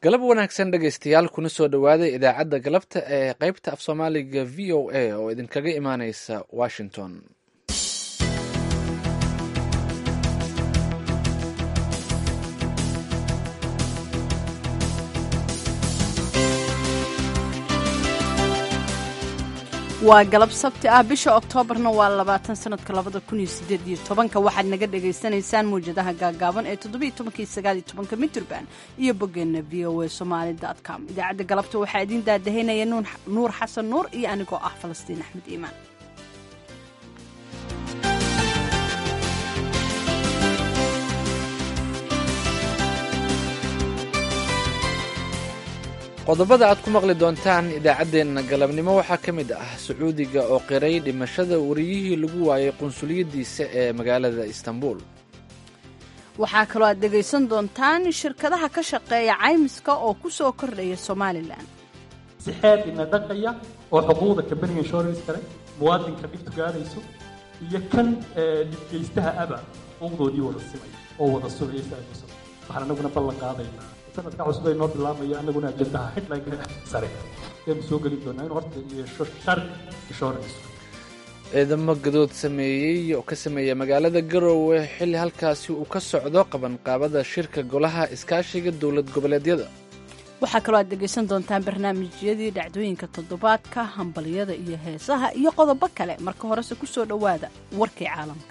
galab wanaagsan dhegaystayaal kuna soo dhowaaday idaacadda galabta ee qaybta af soomaaliga v o a oo idinkaga imaaneysa washington. waa galab sabti ah bisha oktoobarna waa 20 sanadka 2018 waxaad naga dhagaysanaysaan mawjadaha gaagaaban ee 17 mitrban iyo boggeena voasomali.com. idaacadda galabta waxaa idiin daadahaynaya nuur xasan nuur iyo anigoo ah falastiin axmed iimaan. qodobada aad ku maqli doontaan idaacaddeenna galabnimo waxaa ka mid ah sacuudiga oo qiray dhimashada wariyihii lagu waayay qunsuliyaddiisa ee magaalada istanbul. waxaa kaloo aad dhegaysan doontaan shirkadaha ka shaqeeya caymiska oo ku soo kordhaya somalilan. si xeer ina dhaqaya oo xuquuqda company insurance kale muwaadinka dhibtu gaadhayso iyo kan dhibgeystaha aba xuquuqdoodii wada simay oo wada sugaysa waxaan anaguna ballan qaadaynaa sanadka cusub ay noo bilaabmaya anaguna ajandaha headline sare ee soo gali doonaa in horta yeesho sharci insurance. ciidamo gadood sameeyey oo ka sameeya magaalada Garowe xilli halkaasi uu ka socdo qabanqaabada shirka golaha iskaashiga dowlad goboleedyada. waxaa kaloo aad dhegaysan doontaan barnaamijyadii dhacdooyinka toddobaadka, hambaliyada iyo heesaha iyo qodobo kale. marka horese ku soo dhowaada warkii caalamka.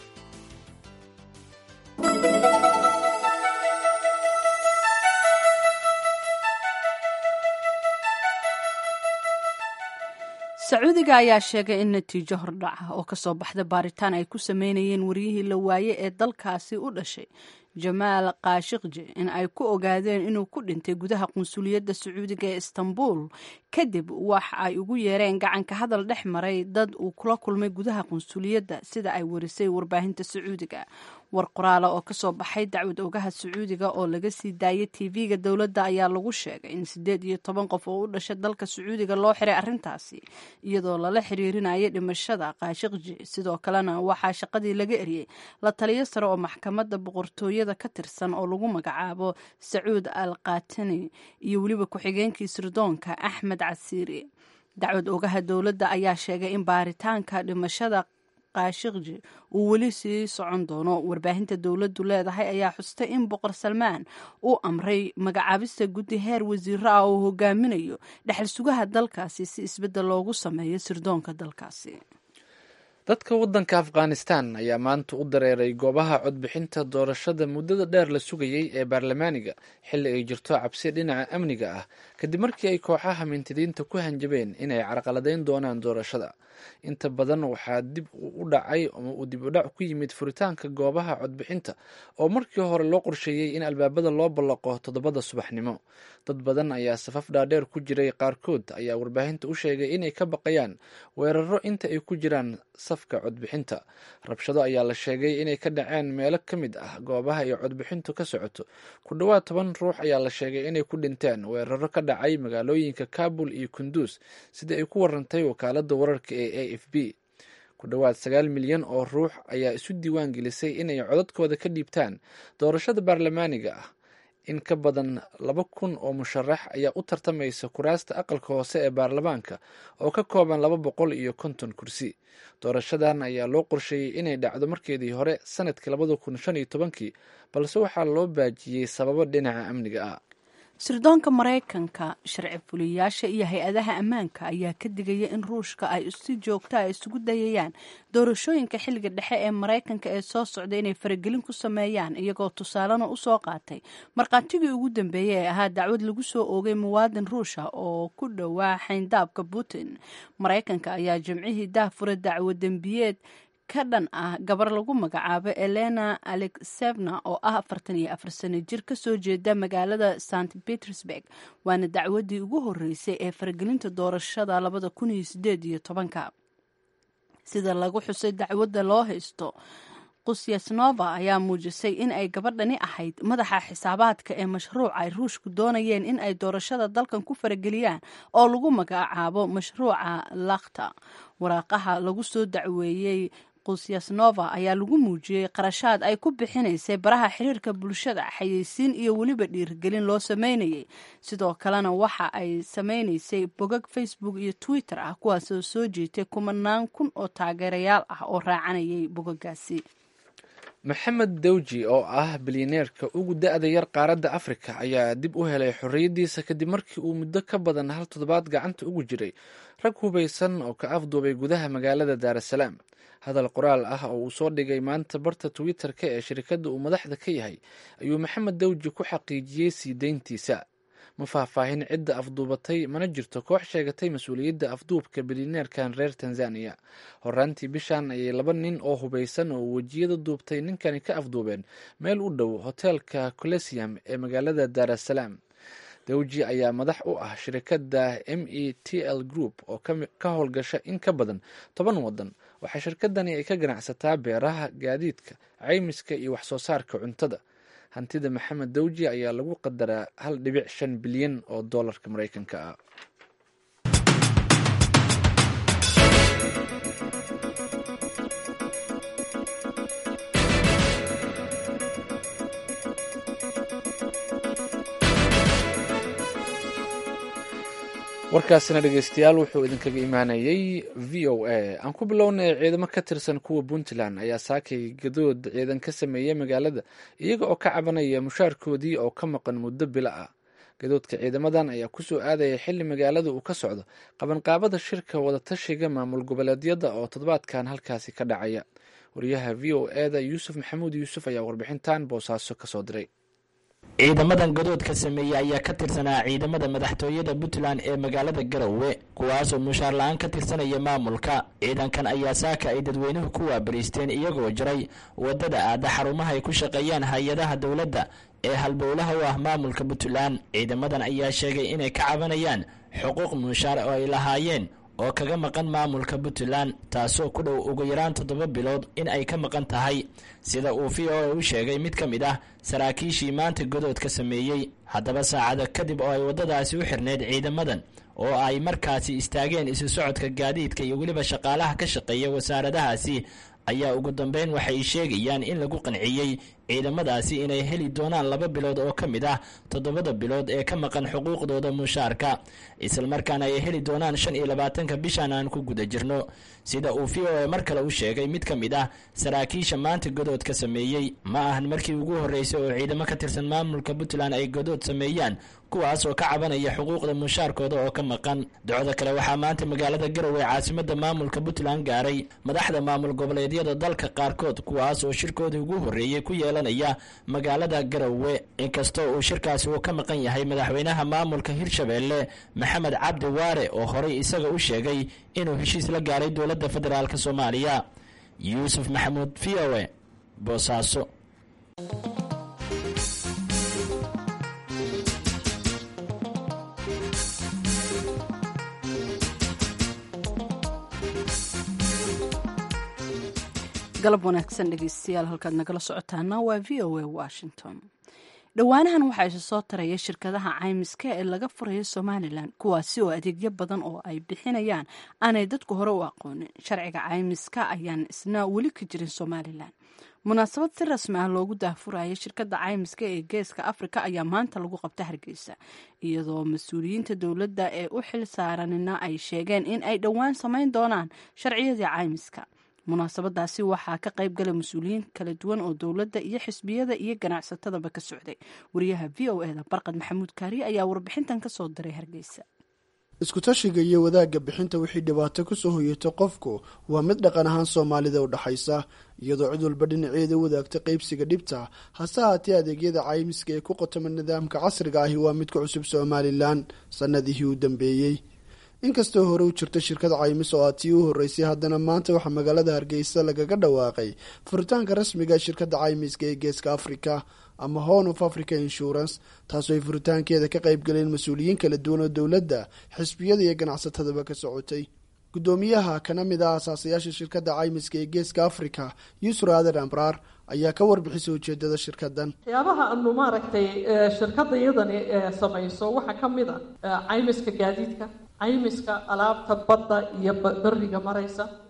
sacuudiga ayaa sheegay in natiijo hordhac ah oo ka soo baxda baaritaan ay ku sameynayeen wariyihii la waaye ee dalkaasi u dhashay jamaal kaashikji in ay ku ogaadeen inuu ku dhintay gudaha qunsuliyadda sacuudiga ee istanbul kadib wax ay ugu yeereen gacanka hadal dhex maray dad uu kula kulmay gudaha qunsuliyadda sida ay warisay warbaahinta sacuudiga. war qoraala oo kasoo baxay dacwad ogaha sacuudiga oo laga sii daayay tv-ga dowladda ayaa lagu sheegay in 18 qof oo u dhashay dalka sacuudiga loo xiray arrintaasi iyadoo lala xiriirinayay dhimashada kaashikji. sidoo kalena waxaa shaqadii laga eriyey la taliyo sare oo maxkamadda boqortooyada ka tirsan oo lagu magacaabo sacuud al qaatani iyo weliba ku-xigeenkii sirdoonka axmed casiiri. dacwad ogaha dowladda ayaa sheegay in baaritaanka dhimashada kaashikji uu weli sii socon doono. warbaahinta dowladdu leedahay ayaa xustay in boqor salmaan uu amray magacaabista guddi heer wasiiro ah oo hogaaminayo dhexal sugaha dalkaasi si isbeddel loogu sameeyo sirdoonka dalkaasi. dadka waddanka afghanistan ayaa maanta u dareeray goobaha codbixinta doorashada muddada dheer la sugayey ee baarlamaaniga xilli ay jirto cabsi dhinaca amniga ah kadib markii ay kooxaha mintidiinta ku hanjabeen inay carqaladeyn doonaan doorashada. inta badan waxaa dib u dhacay ama uu dib u dhac ku yimid furitaanka goobaha codbixinta oo markii hore loo qorsheeyey in albaabada loo ballaqo 7 subaxnimo. dad badan ayaa safaf dhaadheer ku jiray, qaarkood ayaa warbaahinta u sheegay inay ka baqayaan weeraro inta ay ku jiraan safka codbixinta. rabshado ayaa la sheegay inay ka dhaceen meelo ka mid ah goobaha ay codbixintu ka socoto. ku dhowaad 10 ruux ayaa la sheegay inay ku dhinteen weeraro ka dhacay magaalooyinka Kabul iyo Kunduz sida ay ku warantay wakaaladda wararka ee AFP. ku dhowaad 9 milyan oo ruux ayaa isu diiwaan gelisay inay codadkooda ka dhiibtaan doorashada baarlamaaniga ah. in ka badan 2,000 oo musharax ayaa u tartamaysa kuraasta aqalka hoose ee baarlamaanka oo ka kooban 250 kursi. doorashadan ayaa loo qorsheeyey inay dhacdo markeedii hore sanadkii 2015 balse waxaa loo baajiyey sababo dhinaca amniga ah. sirdoonka maraykanka, sharci fuliyayaasha iyo hay-adaha ammaanka ayaa ka digaya in ruushka ay si joogta ah isugu dayayaan doorashooyinka xilliga dhexe ee maraykanka ee soo socda inay faragelin ku sameeyaan, iyagoo tusaalena u soo qaatay markhaatigii ugu dambeeyey ee ahaa dacwad lagu soo oogay muwaadin ruusha oo ku dhowaa xayndaabka Putin. maraykanka ayaa jimcihii daahfuray dacwad dembiyeed ka dhan ah gabar lagu magacaabo Elena Alexeyevna oo ah 44 sano jir ka soo jeeda magaalada St Petersburg. waana dacwadii ugu horeysay ee faragelinta doorashada 2018. sida lagu xusay dacwadda loo haysto Kusyasnova ayaa muujisay in ay gabadhani ahayd madaxa xisaabaadka ee mashruuc ay ruushku doonayeen in ay doorashada dalkan ku farageliyaan oo lagu magacaabo mashruuca Lakhta. waraaqaha lagu soo dacweeyey kusyasnova ayaa lagu muujiyey qarashaad ay ku bixinaysay baraha xiriirka bulshada, xayeysiin iyo weliba dhiirigelin loo sameynayay. sidoo kalena waxa ay sameynaysay bogag Facebook iyo Twitter ah kuwaasoo soo jiitay kumanaan kun oo taageerayaal ah oo raacanayay bogagaasi. maxamed dawji oo ah bilyaneerka ugu da-da yar qaaradda afrika ayaa dib u helay xorriyaddiisa kadib markii uu muddo ka badan hal toddobaad gacanta ugu jiray rag hubaysan oo ka afduubay gudaha magaalada daarasalaam. hadal qoraal ah oo uu soo dhigay maanta barta Twitter-ka ee shirkadda uu madaxda ka yahay ayuu maxamed dawji ku xaqiijiyey sii deyntiisa. ma faahfaahin cidda afduubatay, mana jirto koox sheegatay mas-uuliyadda afduubka bilyaneerkan reer Tanzania. horaantii bishan ayay 2 nin oo hubaysan oo wejiyada duubtay ninkani ka afduubeen meel u dhow hoteelka Coliseum ee magaalada Daarasalaam. dawji ayaa madax u ah shirkadda METL Group oo ka howlgasha in ka badan 10 wadan. waxaa shirkadani ay ka ganacsataa beeraha, gaadiidka, caymiska iyo wax soo saarka cuntada. hantida maxamed dawji ayaa lagu qadaraa 1.5 bilyan oo doolarka Mareykanka ah. warkaasina dhegeystayaal wuxuu idinkaga imaanayay VOA. aan ku bilownay ciidamo ka tirsan kuwa Puntland ayaa saakay gadood ciidan ka sameeyay magaalada iyaga oo ka cabanaya mushaarkoodii oo ka maqan muddo bilo ah. gadoodka ciidamadan ayaa kusoo aadaya xilli magaalada uu ka socdo qabanqaabada shirka wadatashiga maamul goboleedyada oo toddobaadkan halkaasi ka dhacaya. wariyaha VOA-da Yuusuf Maxamuud Yuusuf ayaa warbixintan Boosaaso kasoo diray. ciidamadan gadoodka sameeyey ayaa ka tirsanaa ciidamada madaxtooyada Puntland ee magaalada Garowe kuwaasoo mushaar la-aan ka tirsanaya maamulka. ciidankan ayaa saaka ay dadweynuhu ku waabariisteen iyagoo jiray wadada aada xarumaha ay ku shaqeeyaan hay-adaha dowladda ee halbowlaha u ah maamulka Puntland. ciidamadan ayaa sheegay inay ka cabanayaan xuquuq mushaar oo ay lahaayeen oo kaga maqan maamulka Puntland, taasoo ku dhow ugu yaraan 7 bilood in ay ka maqan tahay, sida uu VOA u sheegay mid ka mid ah saraakiishii maanta gadoodka sameeyey. haddaba saacada kadib oo ay waddadaasi u xirneyd ciidamadan oo ay markaasi istaageen isu socodka gaadiidka iyo weliba shaqaalaha ka shaqeeya wasaaradahaasi ayaa ugu dambeyn waxay sheegayaan in lagu qanciyey ciidamadaasi inay heli doonaan 2 bilood oo ka mid ah 7 bilood ee ka maqan xuquuqdooda mushaarka, isla markaana ay heli doonaan 25 bishan aan ku guda jirno, sida uu VOA mar kale u sheegay mid ka mid ah saraakiisha maanta gadoodka sameeyey. ma ahan markii ugu horeysay oo ciidamo ka tirsan maamulka Puntland ay gadood sameeyaan kuwaas oo ka cabanaya xuquuqda mushaarkooda oo ka maqan. docda kale waxaa maanta magaalada Garowe caasimada maamulka Puntland gaaray madaxda maamul goboleedyada dalka qaarkood kuwaas oo shirkoodii ugu horeeyay ku yeelanaya magaalada Garowe, inkastoo uu shirkaasi uu ka maqan yahay madaxweynaha maamulka Hirshabelle Maxamed Cabdi Waare oo horey isaga u sheegay inuu heshiis la gaaray dowladda federaalka Soomaaliya. Yuusuf Maxamuud, VOA, Boosaaso. galab wanaagsan dhegeystayaal, halkaad nagala socotaana waa VOA Washington. dhowaanahan waxaa isu soo taraya shirkadaha caymiska ee laga furayo Somaliland kuwaasi oo adeegyo badan oo ay bixinayaan aanay dadku hore u aqoonin. sharciga caymiska ayaan isna weli ka jirin Somaliland. munaasabad si rasmi ah loogu daahfuraya shirkadda caymiska ee Geeska Afrika ayaa maanta lagu qabta Hargeysa, iyadoo mas-uuliyiinta dowladda ee u xil saaranina ay sheegeen in ay dhowaan samayn doonaan sharciyadii caymiska. munaasabadaasi waxaa ka qayb galay mas-uuliyiin kala duwan oo dowladda iyo xisbiyada iyo ganacsatadaba ka socday. wariyaha VOA-da Barqad Maxamuud Kaari ayaa warbixintan ka soo diray Hargeysa. isku-tashiga iyo wadaagga bixinta wixii dhibaato kusoo hoyata qofku waa mid dhaqan ahaan Soomaalida u dhaxaysa, iyadoo cid walba dhinaceeda wadaagta qaybsiga dhibta. hase haatee adeegyada caymiska ee ku qotoma nidaamka casriga ahi waa mid ku cusub Somaliland sanadihii u dambeeyey. inkastoo hore u jirta shirkad caymis oo tii u horeysay, haddana maanta waxaa magaalada Hargeysa lagaga dhawaaqay furitaanka rasmiga shirkadda caymiska ee Geeska Afrika ama Horn of Africa Insurance, taasoo ay furitaankeeda ka qayb galeen mas-uuliyiin kala duwan oo dowladda, xisbiyada iyo ganacsatadaba ka socotay. gudoomiyaha kana mid ah asaasayaasha shirkadda caymiska ee Geeska Afrika, Yusra Adan Amrar, ayaa ka warbixisay ujeedada shirkadan. waxyaabaha aanu maaragtay shirkadda iyadani samayso waxaa ka mid caymiska gaadiidka, caymiska alaabta badda iyo bariga maraysa,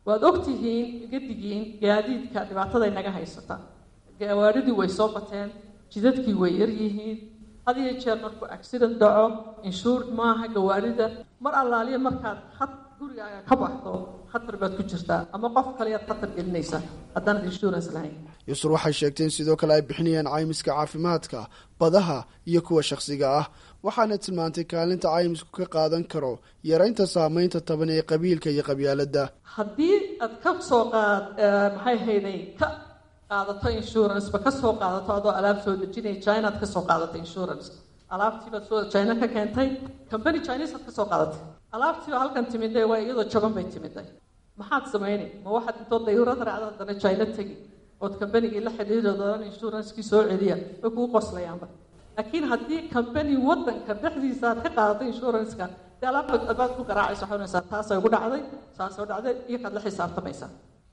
waad ogtihiin gedigiin gaadiidka dhibaatada inaga haysata gawaaridii way soo bateen jidadkii way yaryihiin had iyo jeer markuu accident dhaco insured maaha gawaarida mar allaaliya markaad gurigaaga ka baxdo khatar baad ku jirtaa ama qof kaleyaad khatar gelinaysaa haddaanad insurance lahayn. yusur waxay sheegteen sidoo kale ay bixinayaan caymiska caafimaadka badaha iyo kuwa shakhsiga ah waxaana tilmaantay kaalinta caymisku ka qaadan karo yaraynta saameynta taban ee qabiilka iyo qabyaaladda. haddii aad ka soo maxay hayday ka qaadato insurance ba ka soo qaadato adoo alaab soo dejinaya China aad ka soo qaadato insurance alaabtii baad soo China ka keentay company Chinese aad ka soo qaadatay alaabtii halkan timiday waa iyadoo jaban bay timiday maxaad sameynay ma waxaad intoo dayuurad raacda dana China tagi oo company-gii la xiriirayaan insurance-kii soo celiya way kugu qoslayaanba laakiin haddii company wadanka dhexdiisa aad ka qaadato insurance-ka alaabtaad ku garaacayso xanuunaysaa taasay ugu dhacday saasoo dhacday iyo kaad la xisaabtamaysaa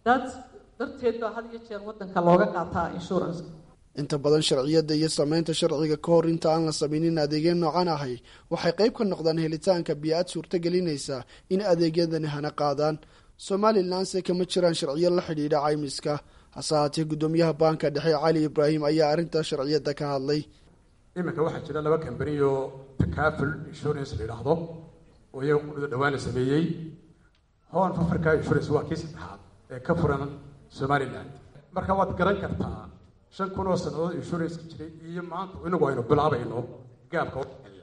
darteed baa had iyo jeer wadanka looga qaataa insurance. inta badan sharciyada iyo sameynta sharciga ka hor inta aan la samaynin adeegyo noocan ahay waxay qayb ka noqdaan helitaanka biyo-ad suurtagelinaysa in adeegyadani hana qaadaan. somalilan se kama jiraan sharciyo la xidhiidha caymiska hase haatee guddoomiyaha baanka dhexe cali ibraahim ayaa arrinta sharciyada ka hadlay. iminka waxaa jira 2 company oo takaaful insurance la yidhaahdo oo iyaga qudhada dhawaan la sameeyey Horn of Africa Insurance waa kii saddexaad ee ka furan Somaliland marka waad garan kartaa 5,000 sanadood insurance jiray iyo maanta inagu aynu bilaabayno gaabka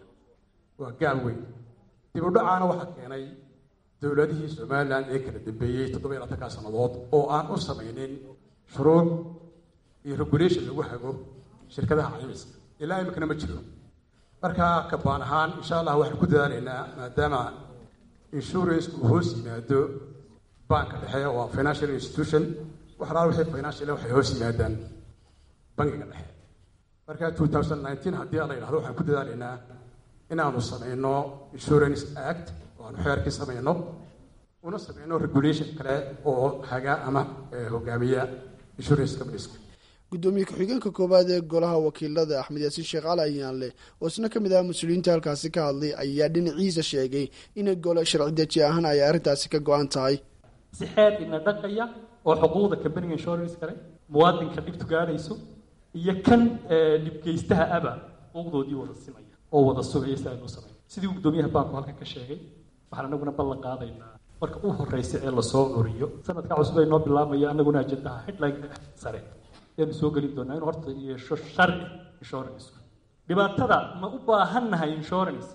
waa gaab weyn dib u dhacaana waxa keenay dawladihii Somaliland ee kala dambeeyay 7 sanadood oo aan u samaynin shuruuc iyo regulation lagu hago shirkadaha caymiska ilaa imikana ma jiro marka ka baan ahaan insha Allah waxaan ku dadaalaynaa maadaama insurance uu hoos yimaado banka dhexe oo financial institution wixii financial waxay hoos yimaadaan bankiga dhexe marka 2019 haddii la yiraahdo waxaan ku dadaalaynaa inaanu samayno insurance act oo aan xeerkii samayno una samayno regulation kale oo haga ama hogaamiya insurance companies. gudoomiye ku-xigeenka koowaad ee golaha wakiilada axmed yaasiin sheekh cali ayaanle oo isna ka mid ah mas-uuliyiinta halkaasi ka hadlay ayaa dhinaciisa sheegay inay gole sharci deji ahaan ay arrintaasi ka go-an tahay. si xeer ina dhaqaya oo xuquuqda company insurance kale muwaadinka dhibtu gaadhayso iyo kan dhibgeystaha aba xuquuqdoodii wada simaya oo wada sugaya si aynu sameeyo sidii gudoomiyaha baanku halkan ka sheegay waxaan anaguna ballan qaadaynaa marka uu horreysay ee lasoo curiyo sanadka cusub ay noo bilaabmaya anaguna ajendaha headline sare aynu soo gelin doonaa inuu horta yeesho sharci insurance dhibaatada ma u baahannahay insurance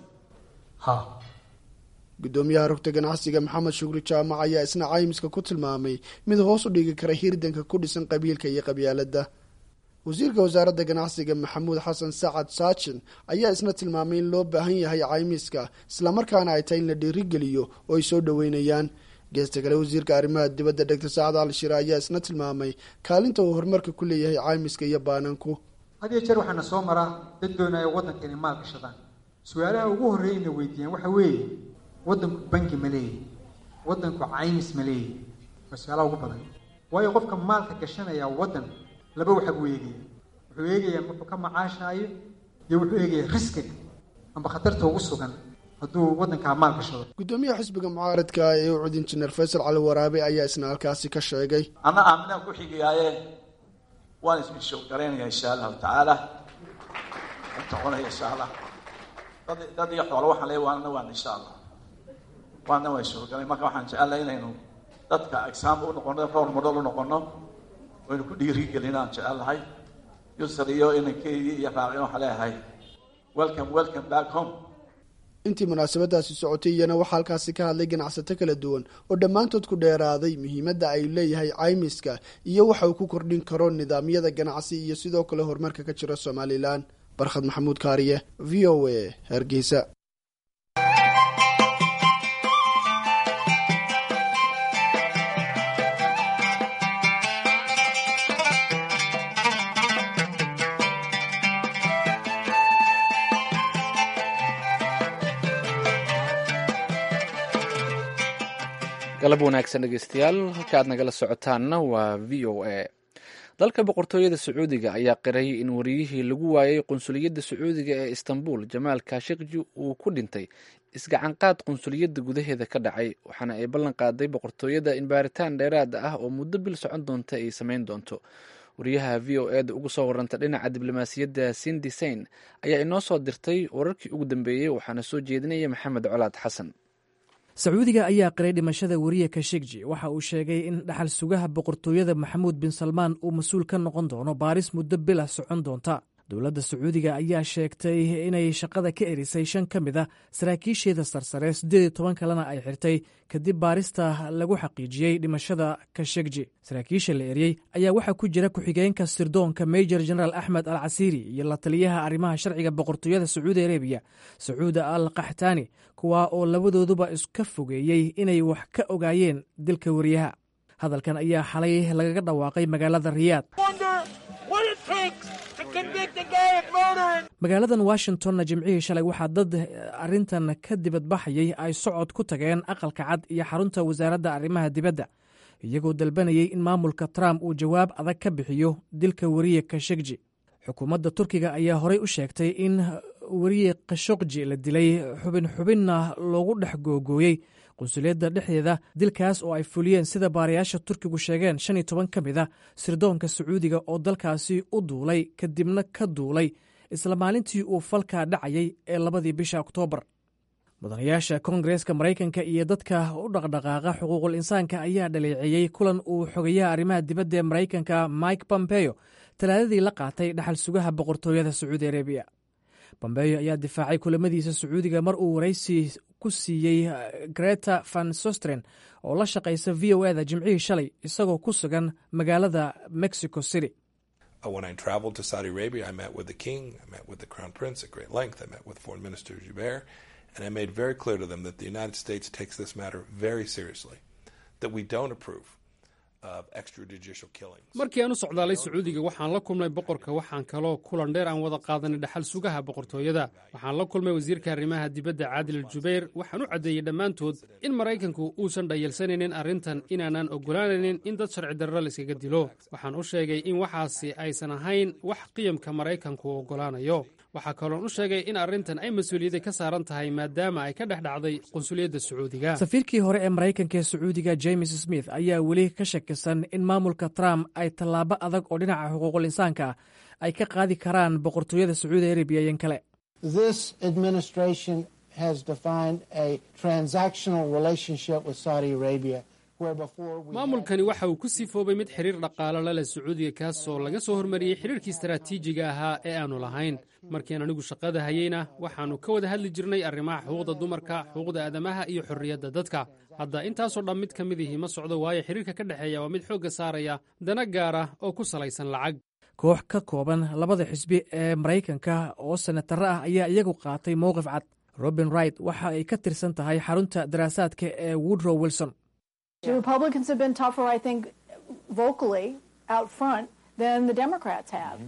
gudoomiyaha rugta ganacsiga maxamed shukri jaamac ayaa isna caymiska ku tilmaamay mid hoos u dhigi kara hirdanka ku dhisan qabiilka iyo qabyaaladda. wasiirka wasaaradda ganacsiga maxamuud xasan sacad saajin ayaa isna tilmaamay in loo baahan yahay caymiska islamarkaana ay tahay in la dhiirigeliyo oo ay soo dhoweynayaan. geesta kale wasiirka arrimaha dibadda dr sacad ali shire ayaa isna tilmaamay kaalinta uu horumarka ku leeyahay caymiska iyo baananku. had iyo jeer waxaana soo maraa dad doonaya waddanka inay maal gashadaan su-aalaha ugu horreeya inay weydiiyaan waxa weeye waddanku bangi ma leeyahy waddanku caymis ma leeyahy waa su-aalaha ugu badan waayo qofka maalka gashanaya waddan laba waxa buu eegaya wuxuu eegayaa wuxuu ka macaashaayo iyo wuxuu eegayaa riskiga amba khatarta ugu sugan hadduu waddankaa maal gashado. gudoomiyaha xisbiga mucaaradka ee u cud injineer faysal cali waraabe ayaa isna halkaasi ka sheegay ana aaminaan ku xigayaaye waan isbishow garaynayaa insha allahu tacaala intaconaya insha allah dad iyo xoolo waxaan leeyahay waan insha allah waana waa ishow garay marka waxaan jecelahay inaynu dadka example u noqono role model u noqono waynu ku dhiirigelinaan jecelahay yusr iyo inankeydii iyo raacin waxaan leeyahay welcome back home. intii munaasabadaasi socotay iyana waxaa halkaasi ka hadlay ganacsato kala duwan oo dhammaantood ku dheeraaday muhiimadda ay leeyahay caymiska iyo waxa uu ku kordhin karo nidaamyada ganacsi iyo sidoo kale horumarka ka jira somalilan. barkhad maxamuud kaariye v o a hargeysa. galab wanaagsan dhegeystayaal halka aad nagala socotaanna waa v o a. dalka boqortooyada sacuudiga ayaa qirayay in wariyihii lagu waayay qunsuliyadda sacuudiga ee istanbul jamaal kashikji uu ku dhintay isgacanqaad qunsuliyadda gudaheeda ka dhacay, waxaana ay ballan qaaday boqortooyada in baaritaan dheeraad ah oo muddo bil socon doonta ay samayn doonto. wariyaha v o eda ugu soo waranta dhinaca diblomaasiyadda Cindy Sain ayaa inoo soo dirtay wararkii ugu dambeeyey, waxaana soo jeedinaya maxamed colaad xasan. sacuudiga ayaa qiray dhimashada wariye kashegji. waxa uu sheegay in dhaxal sugaha boqortooyada maxamuud bin salmaan uu mas-uul ka noqon doono baaris muddo bilah socon doonta. dowladda sacuudiga ayaa sheegtay inay shaqada ka erisay 5 ka mid a saraakiisheeda sarsare, 18 kalena ay xirtay kadib baarista lagu xaqiijiyey dhimashada kashegji. saraakiisha la eriyey ayaa waxaa ku jira ku-xigeenka sirdoonka major general axmed al casiiri iyo la taliyaha arrimaha sharciga boqortooyada sacuudi arabiya sacuuda al qaxtaani, kuwaa oo labadooduba iska fogeeyey inay wax ka ogaayeen dilka wariyaha. hadalkan ayaa xalay lagaga dhawaaqay magaalada riyaad. magaaladan washingtonna jimcihii shalay waxaa dad arrintan ka dibadbaxayay ay socod ku tageen aqalka cad iyo xarunta wasaaradda arrimaha dibadda, iyagoo dalbanayay in maamulka Trump uu jawaab adag ka bixiyo dilka wariye kashegji. xukuumadda turkiga ayaa horey u sheegtay in wariye kashogji la dilay xubinna loogu dhex googooyey qunsuliyadda dhexdeeda. dilkaas oo ay fuliyeen sida baarayaasha turkigu sheegeen 15 ka mid a sirdoonka sacuudiga oo dalkaasi u duulay kadibna ka duulay isla maalintii uu falkaa dhacayay ee 2 bisha Oktoobar. mudanayaasha koongareeska maraykanka iyo dadka u dhaqdhaqaaqa xuquuqul insaanka ayaa dhaleeceeyey kulan uu xogayaha arrimaha dibadda ee maraykanka Mike Pompeo talaadadii la qaatay dhaxal sugaha boqortooyada sacuudi arabiya. Pompeo ayaa difaacay kulamadiisa sacuudiga mar uu waraysi ku siiyey Greta Van Susteren oo la shaqaysa v o eda jimcihii shalay isagoo ku sugan magaalada Mexico City. When I traveled to Saudi Arabia, I met with the king, I met with the crown prince at great length, I met with foreign minister Jubair, and I made very clear to them that the United States takes this matter very seriously, that we don't approve of extrajudicial killings. markii aan u socdaalay sacuudiga waxaan la kulmay boqorka, waxaan kaloo kulan dheer aan wada qaadanay dhaxal sugaha boqortooyada. waxaan la kulmay wasiirka arrimaha dibadda Caadil Jubair. waxaan u caddeeyey dhammaantood in maraykanku uusan dhayalsanaynin arrintan, inaanan ogolaanaynin in dad sharci darro la iskaga dilo. waxaan u sheegay in waxaasi aysan ahayn wax qiyamka maraykanku ogolaanayo. waxaa kaloon u sheegay in arrintan ay mas-uuliyadda ka saaran tahay maadaama ay ka dhex dhacday qunsuliyadda sacuudiga. safiirkii hore ee maraykanka ee sacuudiga James Smith ayaa weli ka shakisan in maamulka Trump ay tallaabo adag oo dhinaca xuquuqul insaanka ah ay ka qaadi karaan boqortooyada sacuudi arabiya iyo kale. This administration has defined a transactional relationship with Saudi Arabia. maamulkani waxa uu ku sifoobay mid xiriir dhaqaale la leh sacuudiga, kaasoo laga soo hormariyey xiriirkii istaraatiijiga ahaa ee aanu lahayn. markiian anigu shaqada hayeyna waxaannu ka wada hadli jirnay arrimaha xuquuqda dumarka, xuquuqda aadamaha iyo xorriyadda dadka. hadda intaasoo dhan mid ka midihii ma socdo, waayo xiriirka ka dhexeeya waa mid xoogga saaraya dana gaara oo ku salaysan lacag. koox ka kooban labada xisbi ee maraykanka oo senataro ah ayaa iyagu qaatay mowqif cad. Robin Wright waxa ay ka tirsan tahay xarunta daraasaadka ee Woodrow Wilson. The Republicans have been tougher, I think, vocally out front than the Democrats have.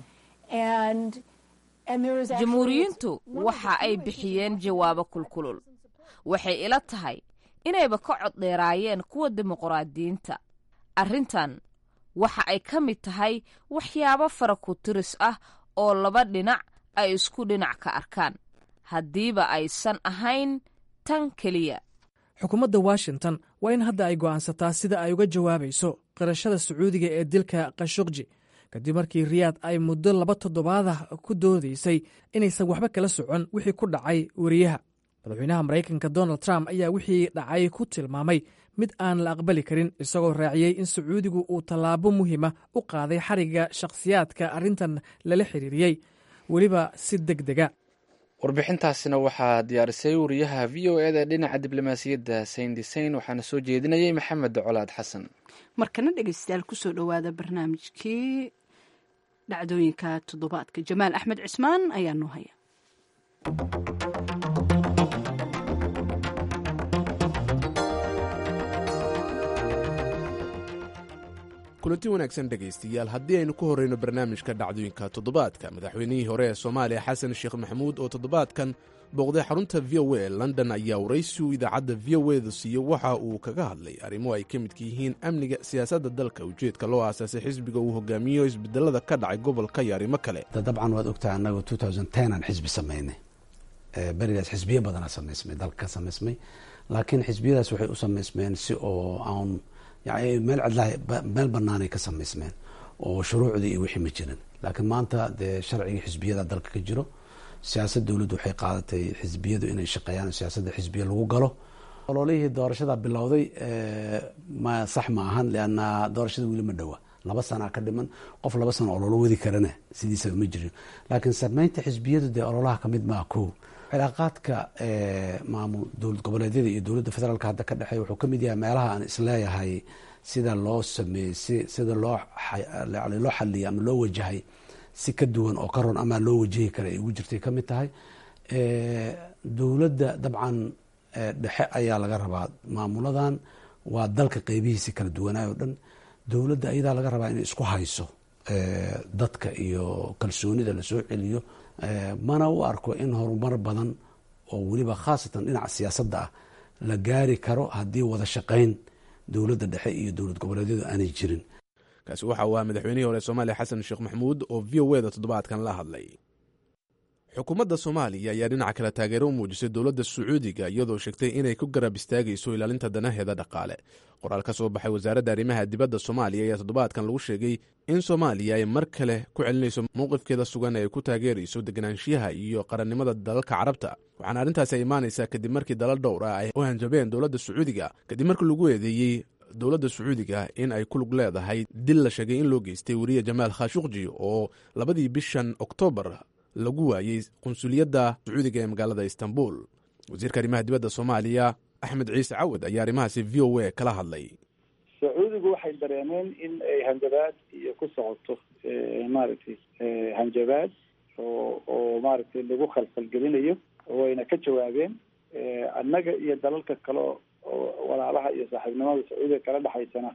And there is actually... Jamhuuriyiintu waxa ay bixiyeen jawaabo kulkulul. Waxay ila tahay inayba ka cod dheeraayeen kuwa dimuqraadiyiinta. Arrintan waxa ay ka mid tahay waxyaabo fara ku tiris ah oo laba dhinac ay isku dhinac ka arkaan, haddiiba aysan ahayn tan keliya. xukuumadda Washington waa in hadda ay go'aansataa sida ay uga jawaabayso qirashada sacuudiga ee dilka Khashoggi kadib markii Riyaad ay muddo 2 toddobaad ku doodaysay inaysan waxba kala socon wixii ku dhacay wariyaha. madaxweynaha Maraykanka Donald Trump ayaa wixii dhacay ku tilmaamay mid aan la aqbali karin, isagoo raaciyey in sacuudigu uu tallaabo muhiima u qaaday xariga shakhsiyaadka arrintan lala xiriiriyey, weliba si degdega. warbixintaasina waxaa diyaarisay wariyaha v o eda dhinaca diblomaasiyadda Cindy Sain, waxaana soo jeedinayay maxamed colaad xasan. markana dhegeystayaal kusoo dhowaada barnaamijkii dhacdooyinka toddobaadka. Jamaal Axmed Cismaan ayaa noo haya. kulanti wanaagsan dhegaystayaal, haddii aynu ku horreyno barnaamijka dhacdooyinka toddobaadka, madaxweynihii hore ee soomaaliya xasan sheekh maxamuud oo toddobaadkan booqday xarunta v o a ee london ayaa waraysi uu idaacadda v o eda siiyo waxa uu kaga hadlay arrimo ay ka midka yihiin amniga, siyaasadda dalka, ujeedka loo aasaasay xisbiga uu hogaamiyo, isbedelada ka dhacay gobolka iyo arrimo kale. dabcan waad ogtahay annagu 2010 aan xisbi samaynay berigaas xisbiyo badana samaysmay dalka ka samaysmay, laakiin xisbiyadaas waxay u samaysmeen si oo aan yani meel banaanay ka samaysmeen oo shuruucdii iyo wixii ma jirin. laakiin maanta dee sharcigii xisbiyada dalka ka jiro, siyaasad dowladdu waxay qaadatay xisbiyadu inay shaqeeyaan, siyaasadda xisbiya lagu galo. ololihii doorashada bilowday sax ma ahan, leanna doorashada weli ma dhowa, 2 sana ka dhiman. qof 2 sano ololo wadi karana sidiisaba ma jirin. laakiin sameynta xisbiyadu dee ololaha kamid maa ko cilaaqaadka maamul dowlad goboleedyada iyo dowladda federaalka hadda ka dhexeey wuxuu kamid yahay meelaha aan isleeyahay sida loo sameeyey sida loo xaliyay ama loo wajahay si ka duwan oo ka ron ama loo wajahi kara ay ugu jirtay kamid tahay. dowladda dabcan dhexe ayaa laga rabaa, maamuladan waa dalka qeybihiisi kala duwanaay oo dhan. dowladda ayadaa laga rabaa inay isku hayso dadka iyo kalsoonida lasoo celiyo, mana u arko in horumar badan oo weliba khaasatan dhinaca siyaasadda ah la gaari karo haddii wada shaqayn dowladda dhexe iyo dowlad goboleedyadu aanay jirin. kaasi waxa uu madaxweynihii hore soomaaliya xasan sheekh maxamuud oo VOA da toddobaadkan la hadlay. xukuumadda soomaaliya ayaa dhinaca kale taageero u muujisay dowladda sacuudiga iyadoo sheegtay inay ku garab istaagayso ilaalinta danaheeda dhaqaale. qoraal ka soo baxay wasaaradda arrimaha dibadda soomaaliya ayaa toddobaadkan lagu sheegay in soomaaliya ay mar kale ku celinayso mowqifkeeda sugan ee ay ku taageerayso deganaanshiyaha iyo qarannimada dalalka carabta. waxaana arrintaasi ay imaanaysaa kadib markii dalal dhowr ah ay u hanjabeen dowladda sacuudiga kadib markii lagu eedeeyey dowladda sacuudiga in ay ku lug leedahay dil la sheegay in loo geystay weriye jamaal khashuqji oo 2 bishan Oktoobar lagu waayey qunsuliyadda sacuudiga ee magaalada Istanbul. wasiirka arrimaha dibadda Soomaaliya Axmed Ciise Cawad ayaa arrimahaasi VOA kala hadlay. sacuudigu waxay dareemeen in ay hanjabaad iyo ku socoto maaragtay hanjabaad oo maaragtay lagu khalkhalgelinayo, wayna ka jawaabeen. annaga iyo dalalka kale oo walaalaha iyo saaxiibnimada sacuudiga kala dhexaysana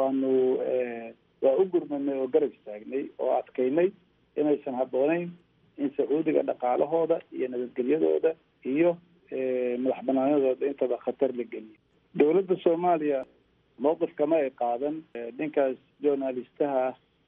waa u gurmanay oo garab istaagnay oo adkaynay inaysan habboonayn in sacuudiga dhaqaalahooda iyo nabadgelyadooda iyo madax banaanadooda intaba khatar la geliyo. dowladda Soomaaliya mowqif kama ay qaadan ninkaas journalistaha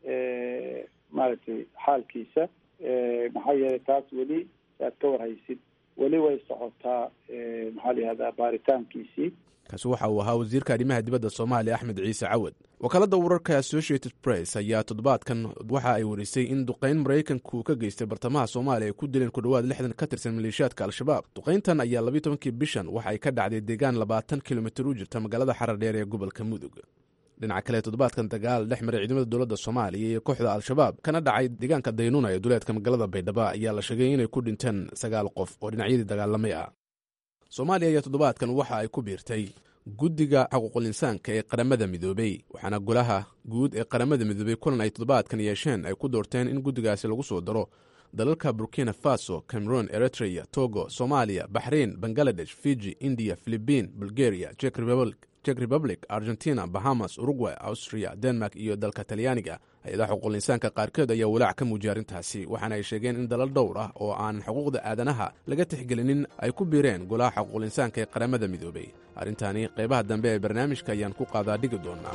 maaragtay xaalkiisa, maxaa yeelay taas weli aad ka warhaysid weli way socotaa maxaa la yihahdaa baaritaankiisii. kaasi waxa uu ahaa wasiirka arrimaha dibadda Soomaaliya Axmed Ciise Cawad. wakaaladda wararka Associated Press ayaa toddobaadkan waxa ay warisay in duqeyn Maraykanku ka geystay bartamaha Soomaaliya ay ku dileen ku dhawaad 60 ka tirsan maleeshiyaadka Al-Shabaab. duqeyntan ayaa 12 bishan waxa ay ka dhacday deegaan 20 kilomitir u jirta magaalada Xaradheer ee gobolka Mudug. dhinaca kale toddobaadkan dagaal dhex maray ciidamada dowladda Soomaaliya iyo kooxda Al-Shabaab kana dhacay deegaanka Daynuuna ee duleedka magaalada Baydhabo ayaa la sheegay inay ku dhinteen 9 qof oo dhinacyadii dagaalamay ah. Soomaaliya ayaa toddobaadkan waxa ay ku biirtay guddiga xuquuqul insaanka ee qaramada midoobay, waxaana golaha guud ee qaramada midoobay kulan ay toddobaadkan yeesheen ay ku doorteen in guddigaasi lagu soo daro dalalka Burkina Faso, Cameroon, Eritrea, Togo, Soomaaliya, Bahrain, Bangladesh, Fiji, India, Philippines, Bulgaria, Czech Republic, Argentina, Bahamas, Uruguay, Austria, Denmark iyo dalka Talyaaniga. hay-adaha xuquuqul insaanka qaarkood ayaa walaac ka muujiyay arrintaasi, waxaana ay sheegeen in dalal dhowr ah oo aan xuquuqda aadanaha laga tixgelinin ay ku biireen golaha xuquuqul insaanka ee qaramada midoobay. arrintani qaybaha dambe ee barnaamijka ayaan ku qaadaa dhigi doonaa.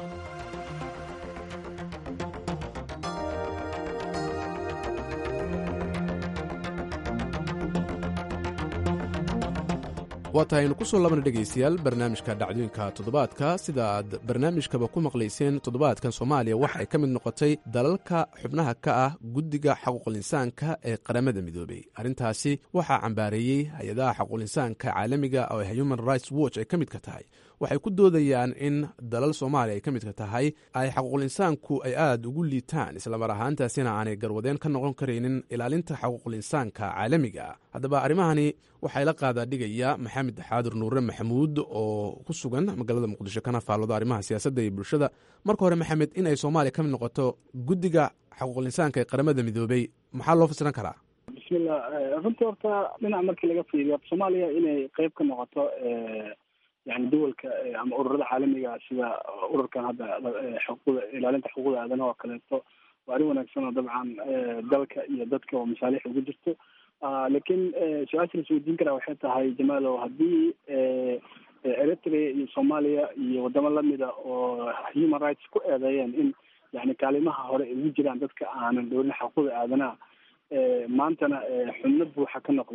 waa tahay aynu ku soo labana dhegaystayaal barnaamijka dhacdooyinka toddobaadka. sida aad barnaamijkaba ku maqlayseen, toddobaadkan Soomaaliya waxay ka mid noqotay dalalka xubnaha ka ah guddiga xuquuqul insaanka ee qaramada midoobay. arrintaasi waxaa cambaareeyey hay-adaha xuquuqul insaanka caalamiga oo Human Rights Watch ay ka midka tahay. waxay ku doodayaan in dalal Soomaaliya ay ka midka tahay ay xuquuqul insaanku ay aad ugu liitaan, islamar ahaantaasina aanay garwadeen ka noqon karaynin ilaalinta xuquuqul insaanka caalamiga. haddaba arrimahani waxay la qaadaa dhigaya maxamed xaadir nuure maxamuud oo ku sugan magaalada muqdisho kana faallooda arrimaha siyaasadda iyo bulshada. marka hore maxamed, in ay Soomaaliya ka mid noqoto guddiga xuquuqul insaanka ee qaramada midoobay maxaa loo fasiran karaa? bismillah, runtii horta dhinaca markii laga fiiriyo Soomaaliya inay qayb ka noqoto yani duwalka ama ururada caalamiga sida ururkan hadda xuquuqda ilaalinta xuquuqda aadanaha oo kaleeto waa arrin wanaagsan oo dabcan dalka iyo dadka oo masaalix ugu jirto. laakiin su-aasha la isweydiin karaa waxay tahay jamaalow, haddii Eritrea iyo Soomaaliya iyo wadamo lamida oo human rights ku eedeeyeen in yani kaalimaha hore ay ugu jiraan dadka aanan dhowrin xuquuqda aadanaha, maantana xubno buuxa ka noqday,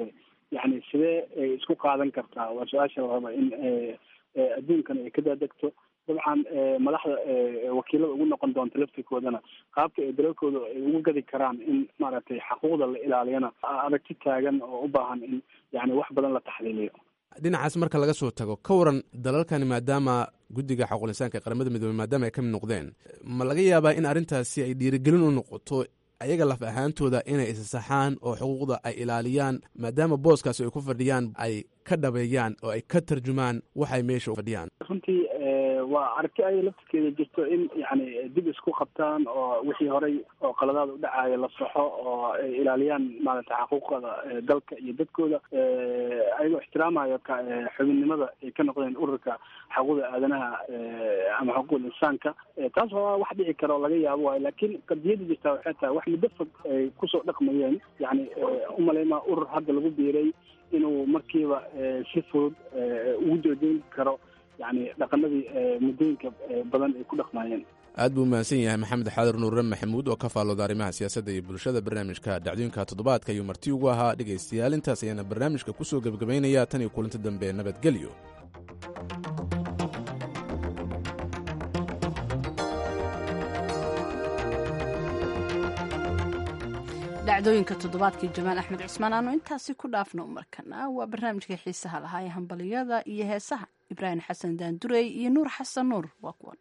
yani sidee isku qaadan kartaa waa su-aasha la raba in adduunkan ay ka daadegto. dabcan madaxda wakiilada ugu noqon doonta laftirkoodana qaabka ay dalalkooda ay ugu gadi karaan in maaragtay xaquuqda la ilaaliyana aragti taagan oo u baahan in yani wax badan la taxliiliyo. dhinacaas marka laga soo tago ka waran dalalkani maadaama guddiga xaquuqul insaanka ee qaramada midoobey maadaama ay ka mid noqdeen, ma laga yaabaa in arrintaasi ay dhiirigelin u noqoto ayaga laf ahaantooda inay isasaxaan oo xuquuqda ay ilaaliyaan maadaama booskaasi ay ku fadhiyaan ay ka dhabeeyaan oo ay ka tarjumaan waxay meesha u fadhiyaan? runtii waa aragti ay laftirkeeda jirto in yani dib isku qabtaan oo wixii horey oo qaladaad u dhacaya la saxo oo ay ilaaliyaan maaragtay xaquuqda dalka iyo dadkooda ayagoo ixtiraamayo xubinnimada ay ka noqdeen ururka xaquuqda aadanaha ama xuquuqul insaanka. taas waa wax dhici kara oo laga yaabo waayo, laakiin qadiyada jirtaa waxay tahay wax muddo fog ay kusoo dhaqmayeen. yani umaleymaa urur hadda lagu biiray inuu markiiba si fudud ugu joojin karo yani dhaqanadii muddooyinka badan ay ku dhaqmaayeen. aad buu mahadsan yahay maxamed xaadir nuure maxamuud oo ka faallooda arrimaha siyaasadda iyo bulshada. barnaamijka dhacdooyinka toddobaadka ayuu marti ugu ahaa. dhegaystayaal intaas ayaana barnaamijka kusoo gebagabaynaya tan iyo kulanti dambe nabadgelyo. dhacdooyinka toddobaadkii jamaal axmed cismaan aanu intaasi ku dhaafno markana waa barnaamijka xiisaha lahaa ee hambaliyada iyo heesaha. ibraahim xasan daandurey iyo nuur xasan nuur waa kuwan.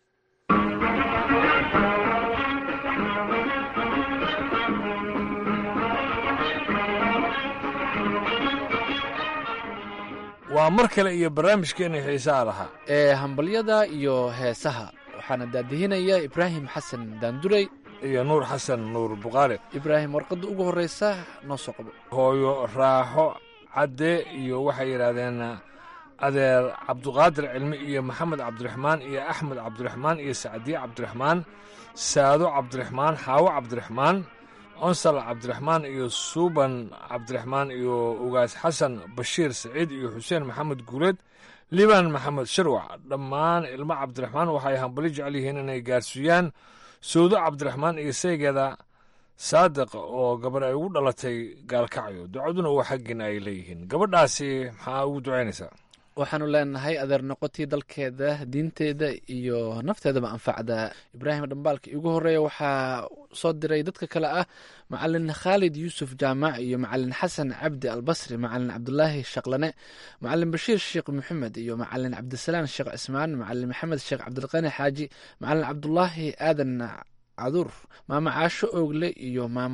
waa mar kale iyo barnaamijkeena xiisaha lahaa ee hambalyada iyo heesaha, waxaana daadihinaya ibraahim xasan daandurey iyo nuur xasan nuur buqaale. ibraahim, warqadda ugu horreysa noo soo qabo. hooyo raaxo cadde iyo waxay yidhaahdeen adeer cabduqaadir cilmi iyo maxamed cabdiraxmaan iyo axmed cabdiraxmaan iyo sacdiye cabdiraxmaan, saado cabdiraxmaan, xaawo cabdiraxmaan, onsal cabdiraxmaan iyo suuban cabdiraxmaan iyo ugaas xasan bashiir saciid iyo xuseen maxamed guuleed, liibaan maxamed sharwac. dhammaan ilmo cabdiraxmaan waxay hambali jecel yihiin inay gaarsiiyaan sawdo cabdiraxmaan iyo saygeeda saadiq oo gabarh ay ugu dhalatay gaalkacyo. ducaduna waa xaggiina ay leeyihiin. gabadhaasi maxaa ugu ducaynaysaa? waxaanu leenahay adeer noqotii dalkeeda, diinteeda iyo nafteedaba anfacda. ibraahim, dhambaalka iigu horreeya waxaa soo diray dadka kale ah macalin khaalid yuusuf jaamac iyo macalin xasan cabdi albasri, macalin cabdulaahi shaqlane, macalin bashiir sheekh maxamed iyo macalin cabdisalaan sheekh cismaan, macalin maxamed sheekh cabdilqani xaaji, macalin cabdulaahi aadan cadur, maamo caasho oogle iyo maamo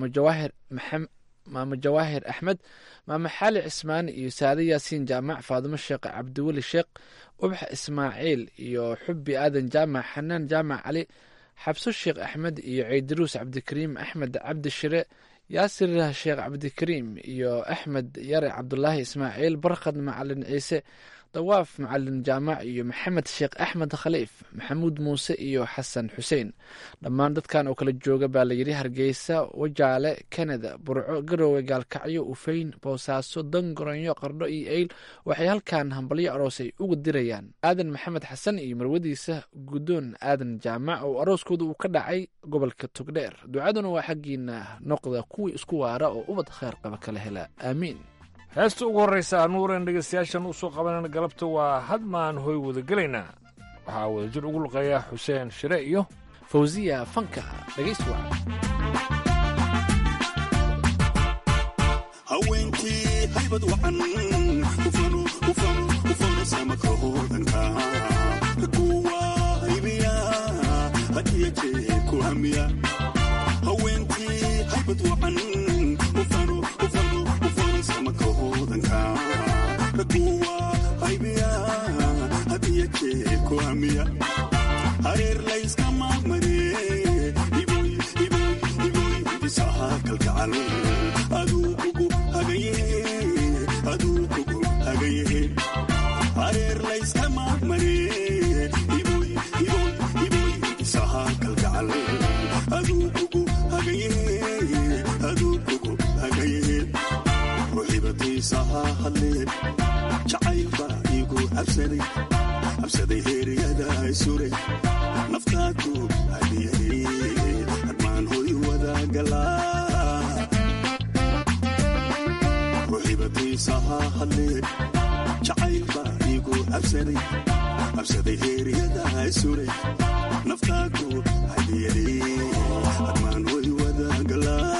jawaahir axmed, maamo xaali cismaan iyo saade yaasiin jaamac, faadimo sheekh cabdiweli sheekh, ubax ismaaciil iyo xubbi aadan jaamac, xanaan jaamac cali, xabso sheekh axmed iyo ciidiruus cabdikariim axmed cabdi shire, yaasir sheekh cabdikariim iyo axmed yare cabdulaahi ismaaciil, barkhad macalin ciise, dawaaf macalin jaamac iyo maxamed sheekh axmed khaliif, maxamuud muuse iyo xasan xuseen. dhammaan dadkan oo kala jooga baa layidhi hargeysa, wajaale, kanada, burco, garoowe, gaalkacyo, ufeyn, boosaaso, dangoronyo, qardho iyo eyl. waxay halkan hambalyo aroos ay uga dirayaan aadan maxamed xasan iyo marwadiisa guddoon aadan jaamac oo arooskooda uu ka dhacay gobolka togdheer. ducaduna waa xaggiina noqda kuwii isku waara oo ubad kheyr qaba kala hela, aamiin. heesta ugu horraysa nuuren dhegaystayaashan u soo qabanayna galabta waa hadmaan hoy wada gelaynaa. waxaa wadajir ugu luqeeya xuseen shire iyo fawsiya fanka. dhegayst waa haweenkii haybad wacan ufano samaka hoodanka kuwa haybiya hadiya jee ku hamiya. haweenkii haybad wacan ufano samaka hoodanka kuwa haybiya hadiya jee ku hamiya. hareer layska maamare iboy isaha kalgacal aduu kugu hagaye hareer layska maamare iboy isaha kalgacal aduu kugu hagaye ruxibatiisaha hadlee jacayl baa igu cabsaday heeryada suray naftaadu hadiyay harmaan hoy wadagalaa ruxibatiisa ha hadleen jacayl baa igu absaday heeryada suray naftaaku hadiyadee admaan way wadagalaa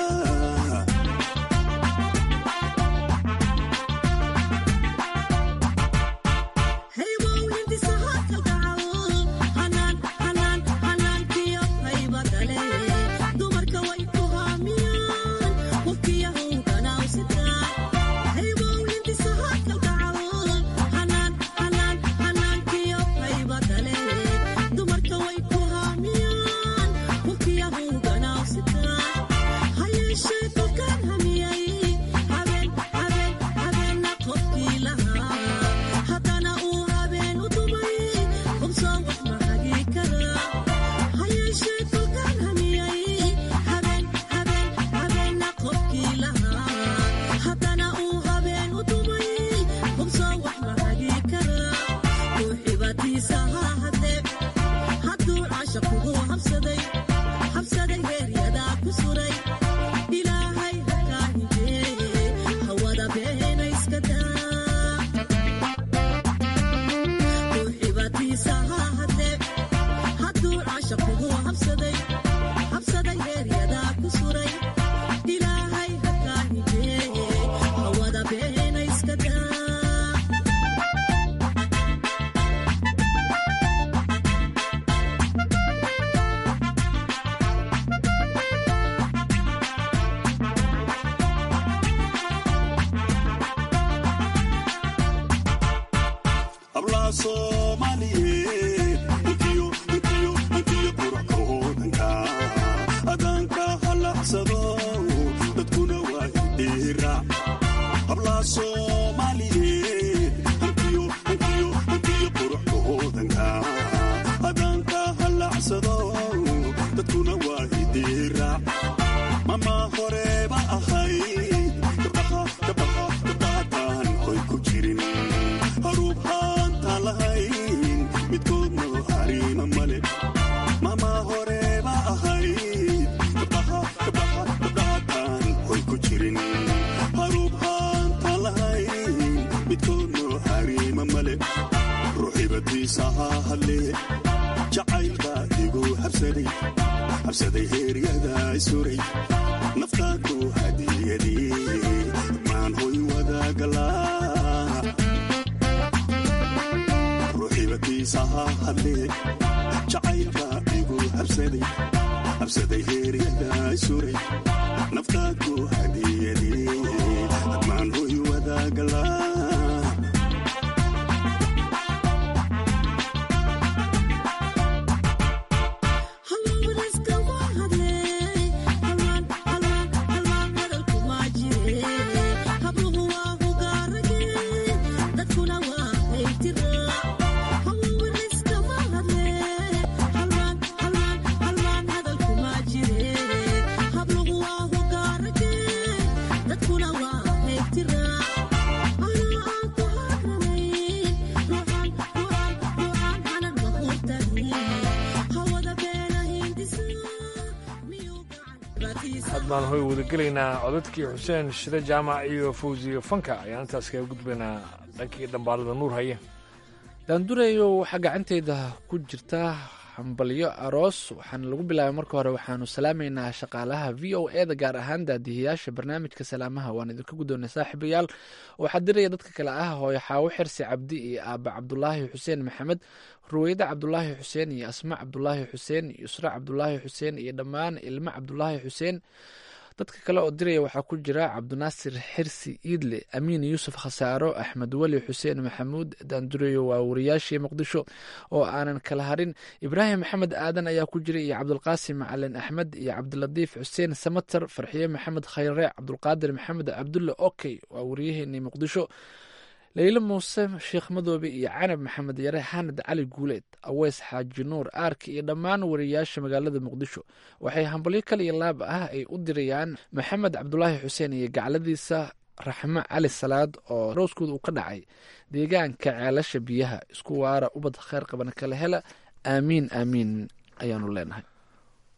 hadbaan hoy wadagelaynaa codadkii xuseen shide jaamac iyo fawsiyo fanka ayaan intaas kaga gudbaynaa dhankii dhambaalada nuur haye daandurayo waxaa gacanteyda ku jirta hambalyo aroos waxaana lagu bilaabay marka hore waxaanu salaamaynaa shaqaalaha v o e da gaar ahaan daadihiyaasha barnaamijka salaamaha waan idinka guddoonay saaxiibayaal waxaa diraya dadka kale ah hooyo xaawo xirsi cabdi iyo aaba cabdulaahi xuseen maxamed ruweyda cabdulaahi xuseen iyo asma cabdulaahi xuseen iyo isra cabdulaahi xuseen iyo dhammaan ilmo cabdulaahi xuseen dadka kale oo diraya waxaa ku jira cabdinaasir xirsi iidle amiin yuusuf khasaaro axmed weli xuseen maxamuud daandurayo waa wariyaashii muqdisho oo aanan kala harin ibraahim maxamed aadan ayaa ku jira iyo cabdulqaasim macalin axmed iyo cabdilatiif xuseen samater farxiye maxamed khayre cabdulqaadir maxamed cabdulle okey waa wariyaheenii muqdisho leylo muuse sheekh madoobe iyo canab maxamed yare xanad cali guuleed aweys xaaji nuur aarki iyo dhammaan wariyaasha magaalada muqdisho waxay hambalyo kal iyo laab ah ay u dirayaan maxamed cabdulaahi xuseen iyo gacladiisa raxmo cali salaad oo rooskooda uu ka dhacay deegaanka ceelasha biyaha isku waara ubad kheyr qaban kala hela aamiin aamiin ayaanu leenahay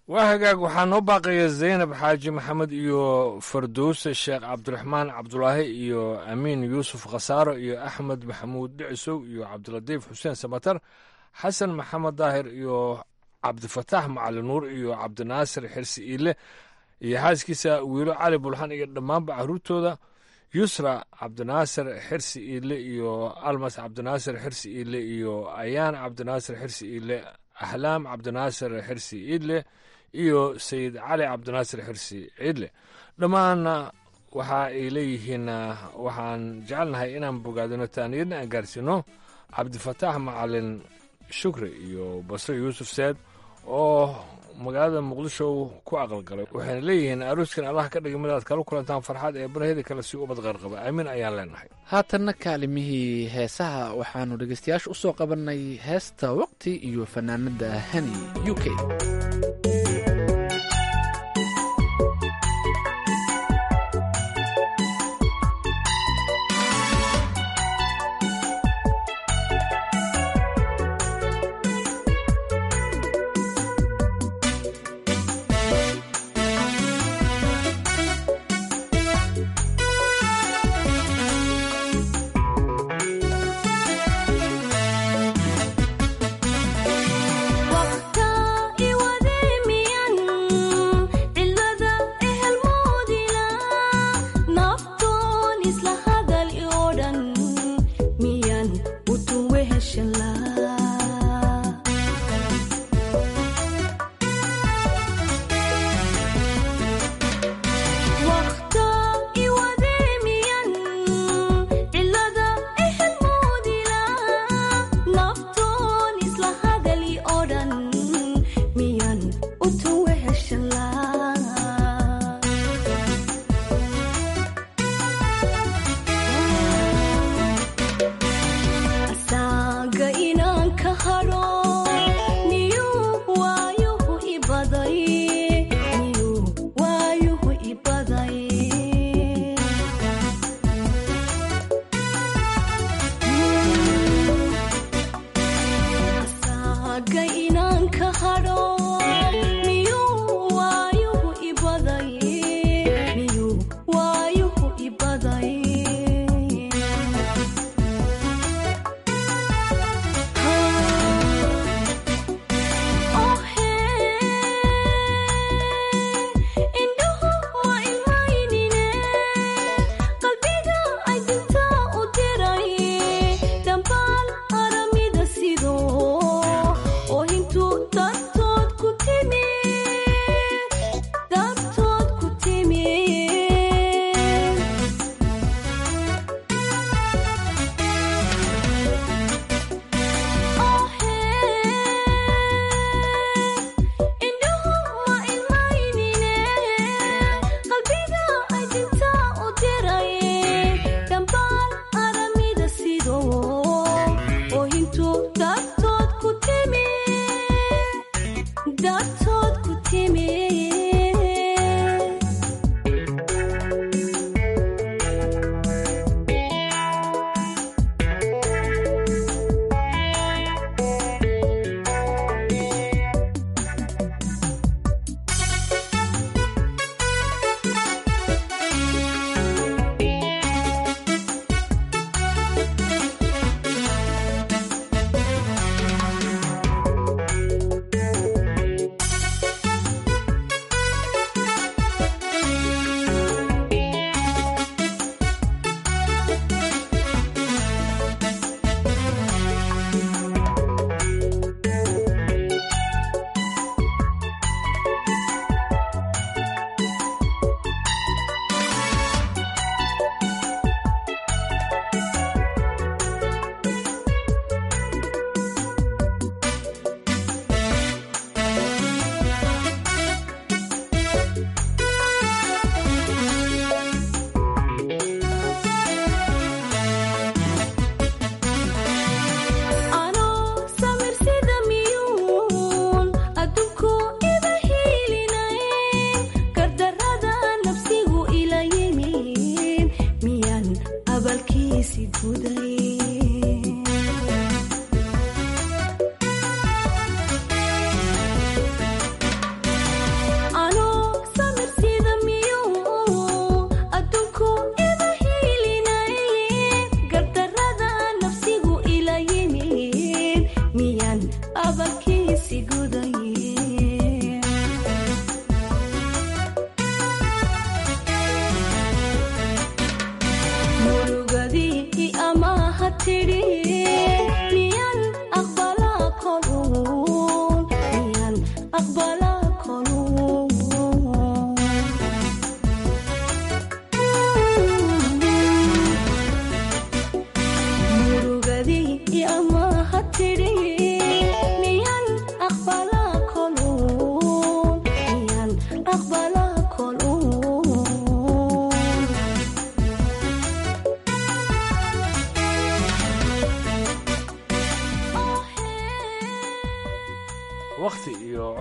waa hagaag waxaa noo baaqaya zaynab xaaji maxamed iyo fardowse sheekh cabdiraxmaan cabdulaahi iyo amiin yuusuf khasaaro iyo axmed maxamuud dhicisow iyo cabdilatiif xuseen samatar xasan maxamed daahir iyo cabdifataax macali nuur iyo cabdinaasir xirsi iile iyo xaaskiisa wiilo cali bulxan iyo dhammaanba caruurtooda yusra cabdinaasir xirsi iile iyo almas cabdinaasir xirsi iile iyo ayaan cabdinaasir xirsi iile ahlaam cabdinaasir xirsi iidle iyo sayid cali cabdinaasir xirsi ciidle dhammaanna waxa ay leeyihiin waxaan jecelnahay inaan bogaadino taaniyadna aan gaarsiino cabdifataax macalin shukri iyo basre yuusuf seed oo magaalada muqdisho ku aqalgalay waxayna leeyihiin arooskan allah ka dhigay midaad kala kulantaan farxad ee baraheda kale si ubad qeyr qaba aamin ayaan leenahay haatanna kaalimihii heesaha waxaannu dhegaystayaasha u soo qabannay heesta waqti iyo fanaanada hani u k waqta iwade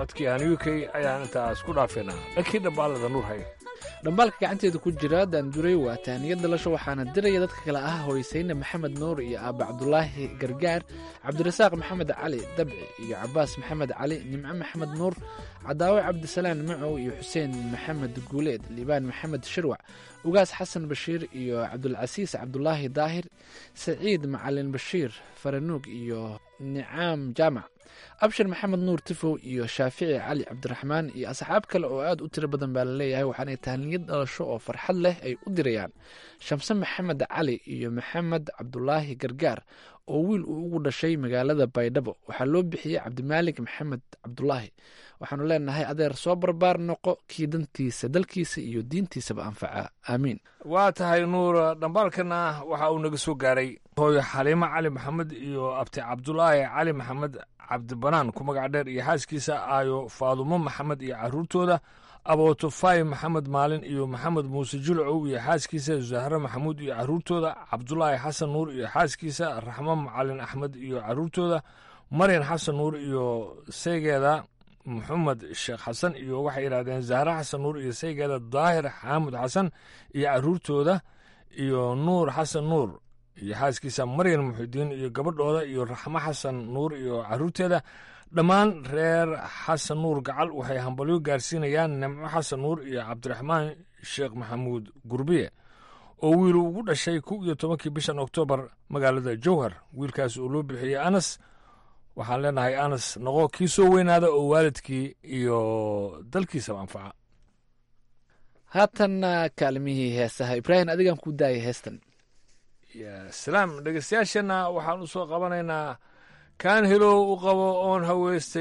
codkii aan u k ayaan intaas ku dhaafeynaa dhankii dhambaalada nuur haya dhambaalka gacanteeda ku jira daanduray waa taaniyad dhalasho waxaana diraya dadka kale ah hoysayne maxamed nuur iyo aaba cabdulaahi gargaar cabdirasaaq maxamed cali dabci iyo cabaas maxamed cali nimco maxamed nuur cadaawe cabdisalaan macow iyo xuseen maxamed guuleed liibaan maxamed shirwac ugaas xasan bashiir iyo cabdulcasiis cabdulaahi daahir saciid macalin bashiir faranuug iyo nicaam jaamac abshir maxamed nuur tifow iyo shaafici cali cabdiraxmaan iyo asxaab kale oo aad u tiro badan baa laleeyahay waxaanay tahniyad dhalasho oo farxad leh ay u dirayaan shamse maxamed cali iyo maxamed cabdulaahi gargaar oo wiil uu ugu dhashay magaalada baydhabo waxaa loo bixiyey cabdimaalig maxamed cabdulaahi waxaanu leenahay adeer soo barbaar noqo kii dantiisa dalkiisa iyo diintiisaba anfaca aamiin waa tahay nuur dhambaalkana waxa uu naga soo gaaray hooyo xaliimo cali maxamed iyo abti cabdulaahi cali maxamed cabdibanaan ku magac dheer iyo xaaskiisa aayo faadumo maxamed iyo caruurtooda abootofaay maxamed maalin iyo maxamed muuse julcow iyo xaaskiisa zahre maxamuud iyo caruurtooda cabdulaahi xasan nuur iyo xaaskiisa raxmo macalin axmed iyo caruurtooda maryan xasan nuur iyo saygeeda maxamed sheekh xasan iyo waxay yidhahdeen zahre xasan nuur iyo saygeeda daahir xaamud xasan iyo caruurtooda iyo nuur xasan nuur iyo xaaskiisa maryan muxidiin iyo gabadhooda iyo raxmo xasan nuur iyo caruurteeda dhammaan reer xasan nuur gacal waxay hambalyo gaarsiinayaan nimco xasan nuur iyo cabdiraxmaan sheekh maxamuud gurbiye oo wiilu ugu dhashay 11 bishan oktoobar magaalada jowhar wiilkaas oo loo bixiyey anas waxaan leenahay anas noqo kii soo weynaada oo waalidkii iyo dalkiisaba anfaca haatanna kaalmihii heesaha ibraahim adigaan ku daayay heestan ya salaam dhegeystayaashana waxaan u soo qabanaynaa kaan helow u qabo oon haweystay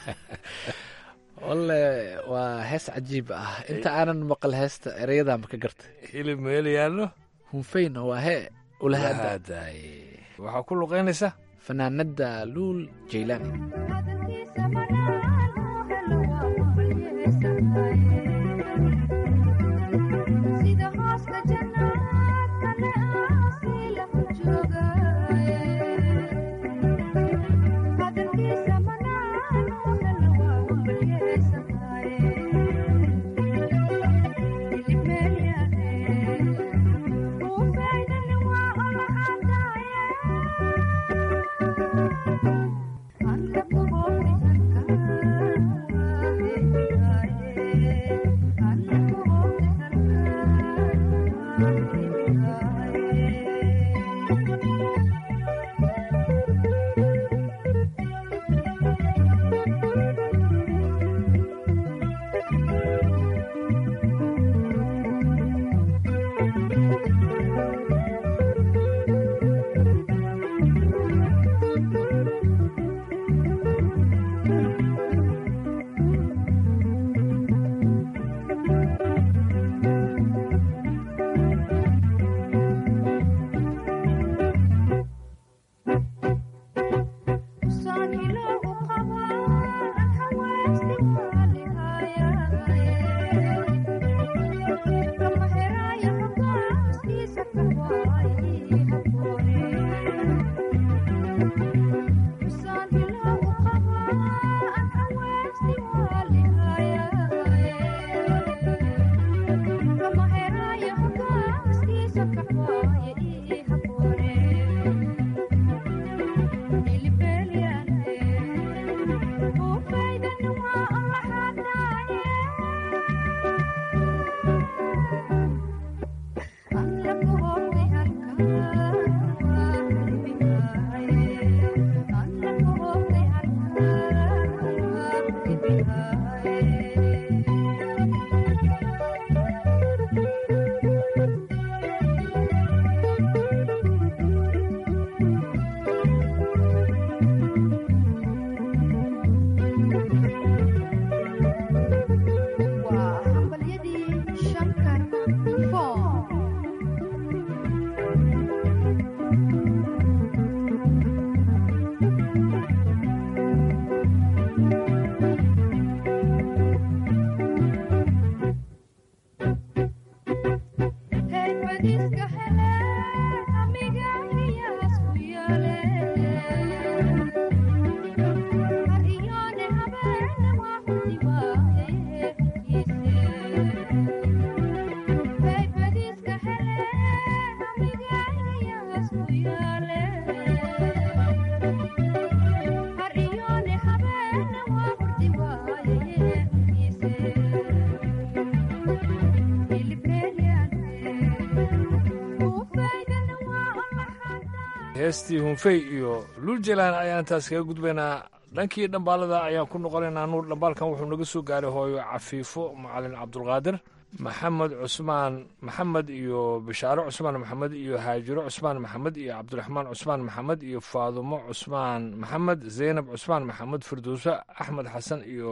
walle waa hees cajiib ah inta aanan maqal heesta ereyadaanba ka gartay hilib meel yaallo hunfayna waa hee ulahaaday waxaa ku luqaynaysa fanaanada luul jaylaani I'm heestii hunfey iyo luuljalaan ayaan intaas kaga gudbaynaa. dhankii dhambaalada ayaan ku noqonaynaa. nuur dhambaalkan wuxuu naga soo gaaray hooyo cafiifo macalin cabdulqaadir, maxamed cusmaan maxamed iyo bishaaro cusmaan maxamed iyo haajiro cusmaan maxamed iyo cabdiraxmaan cusmaan maxamed iyo faadumo cusmaan maxamed, zaynab cusmaan maxamed, firdowso axmed xasan iyo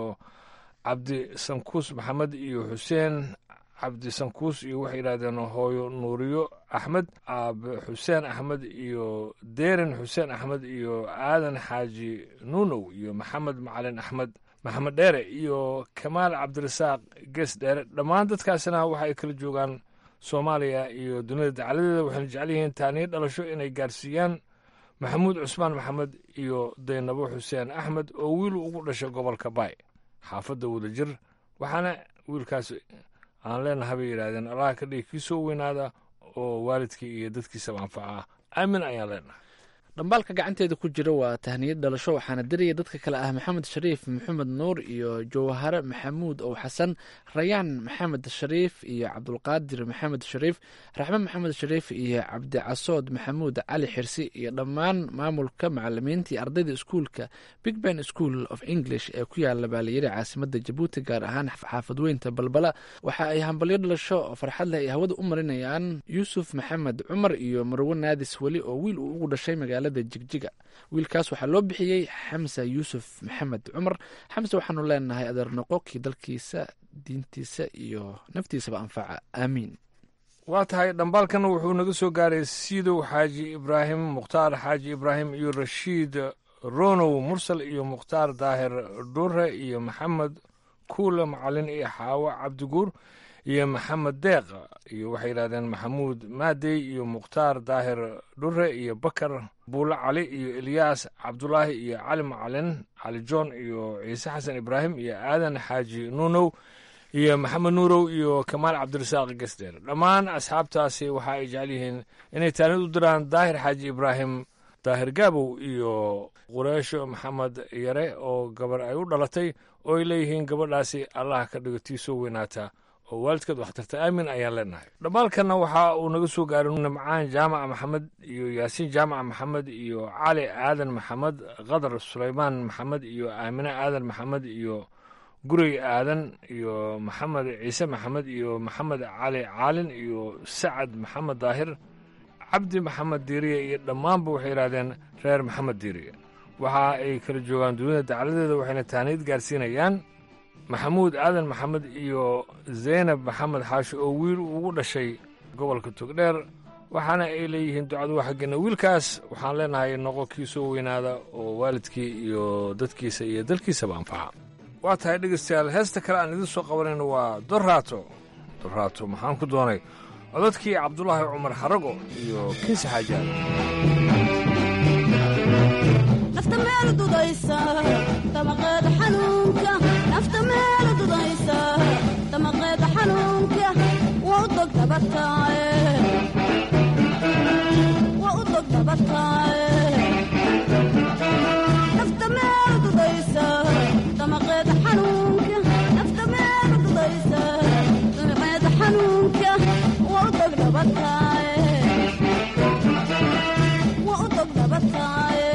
cabdi sankuus maxamed iyo xuseen cabdi sankuus iyo waxay yidhahdeen hooyo nuuriyo axmed, aabe xuseen axmed iyo deerin xuseen axmed iyo aadan xaaji nuunow iyo maxamed macalin axmed, maxamed dheere iyo kamaal cabdirasaaq gees dheere. dhammaan dadkaasina waxa ay kala joogaan soomaaliya iyo dunida dacaladeeda. waxayna jecel yihiin taaniyo dhalasho inay gaarsiiyaan maxamuud cusmaan maxamed iyo daynabo xuseen axmed oo wiil ugu dhashay gobolka baay xaafadda wadajir. waxaana wiilkaas aan leenahay bay yidhahdeen allaha ka dhigi kii soo weynaada oo waalidkii iyo dadkiisaba anfaca. aamin ayaan leenahay. dhambaalka gacanteeda ku jira waa tahniyad dhalasho, waxaana diraya dadka kale ah maxamed shariif maxamed nuur iyo jawhare maxamuud ow xasan, rayaan maxamed shariif iyo cabdulqaadir maxamed shariif, raxme maxamed shariif iyo cabdicasood maxamuud cali xirsi iyo dhammaan maamulka macalimiintii ardayda iskuulka big ben school of english ee ku yaala baaliyari caasimada jabuuti, gaar ahaan xaafadweynta balbala. waxa ay hambalyo dhalasho oo farxad leh ay hawada u marinayaan yuusuf maxamed cumar iyo marwo naadis weli oo wiil uu ugu dhashay magaalada jigjiga. wiilkaas waxaa loo bixiyey xamsa yuusuf maxamed cumar. xamse waxaanu leenahay adeer noqo kii dalkiisa diintiisa iyo naftiisaba anfaca, aamiin. waa tahay dhambaalkan wuxuu naga soo gaaray siidow xaaji ibraahim, mukhtaar xaaji ibraahim iyo rashiid ronow mursal iyo mukhtaar daahir dhure iyo maxamed kuule macalin iyo xaawo cabdiguur iyo maxamed deeq iyo waxay yidhahdeen maxamuud maadey iyo mukhtaar daahir dhure iyo bakar buule cali iyo ilyaas cabdulaahi iyo cali macalin cali john iyo ciise xasan ibraahim iyo aadan xaaji nuunow iyo maxamed nuurow iyo kamaal cabdirasaaq gesdeer. dhammaan asxaabtaasi waxa ay jecel yihiin inay taanid u diraan daahir xaaji ibraahim daahir gaabow iyo qureesho maxamed yare oo gabar ay u dhalatay oo ay leeyihiin gabadhaasi allaha ka dhigo tii soo weynaata oo waalidkeed waxtarta, aamin ayaan leenahay. dhammaalkanna waxa uu naga soo gaaray nimcaan jaamaca maxamed iyo yaasiin jaamaca maxamed iyo cali aadan maxamed, qadar sulaymaan maxamed iyo aamine aadan maxamed iyo gurey aadan iyo maxamed ciise maxamed iyo maxamed cali caalin iyo sacad maxamed daahir, cabdi maxamed diiriye iyo dhammaanba waxay yidhahdeen reer maxamed diiriye. waxa ay kala joogaan dunida dacaladeeda, waxayna taaniid gaarsiinayaan maxamuud aadan maxamed iyo zaynab maxamed xaashi oo wiil ugu dhashay gobolka togdheer. waxaana ay leeyihiin ducadu waa xaggeena. wiilkaas waxaan leenahay noqo kii soo weynaada oo waalidkii iyo dadkiisa iyo dalkiisaba anfaca. waa tahay dhegaystayaal, heesta kale aan idin soo qabanayno waa doraato. doraato maxaan ku doonay codadkii cabdulaahi cumar xarago iyo kinsi xaajaad. nafta meel dudaysa damaqeeda xanuunka, nafta meel dudaysa damaqeeda xanuunka, waa u dog dabataaye, waa u dog dabataaye. nafta meel dudaysa damaqeeda xanuunka, nafta meel dudaysa damaqeeda xanuunka, waa u dog dabataaye, waa u dog dabataaye.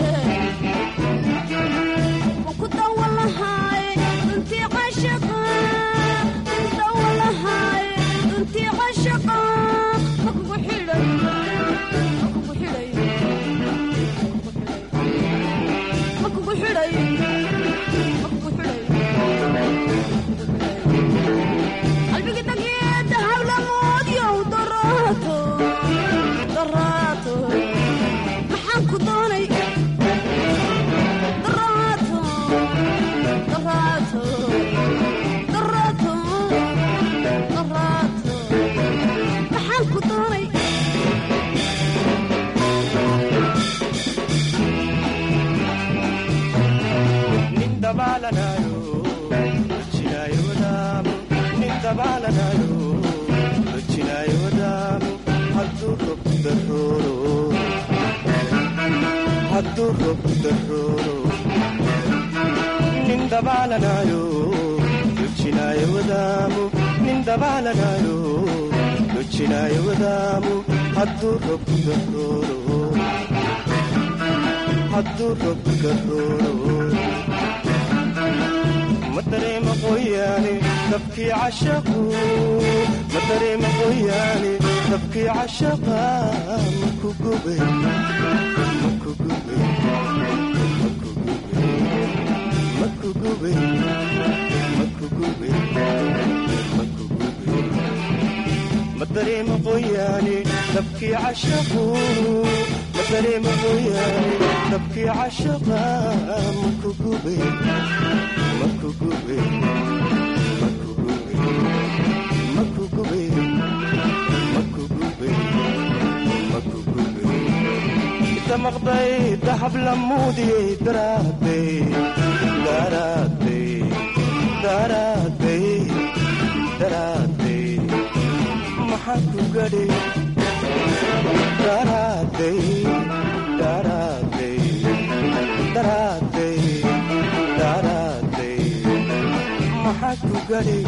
hadduu robka rooro ma dareema qoyaane dabkii cashaqu ma dareema qoyaane dabkii cashaqa maku gubay maku gubay maku gubay maku gubay maku gubay ma dareema qoyaane dabkii cashaqu ma dareema qoyaane dabkii cashaqa maku gubay maku gubay maku gubay maku gubay maku gubay maku gubay inta maqday dahab lamuudiyey daraaday daraaday daraaday daraaday maxaa ku gadhay daraaday daraaday daraaday daraaday maxaa ku gadhay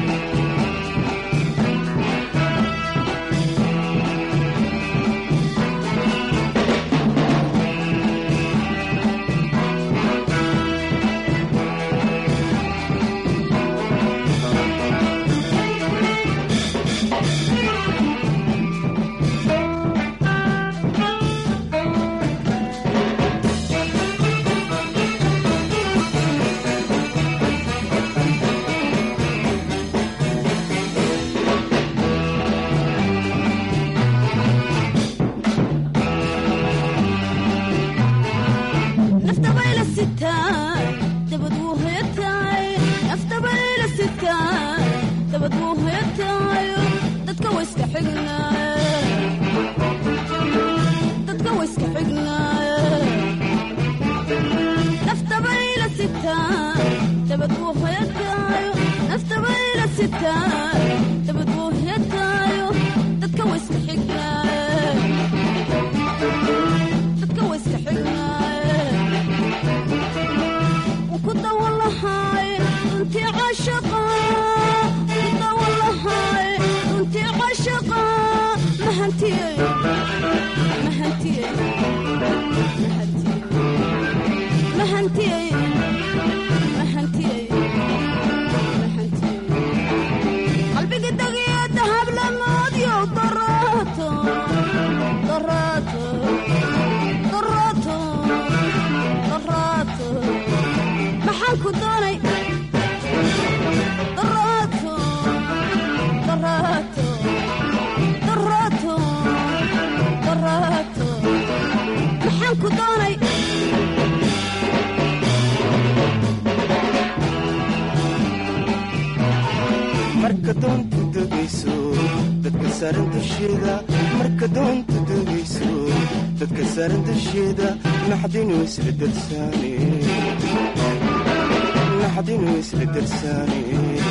marka doontu degayso dadka saaran dusheeda marka doontu degayso dadka saaran dusheeda naxdinu isla darsaane naxdinu isla darsaane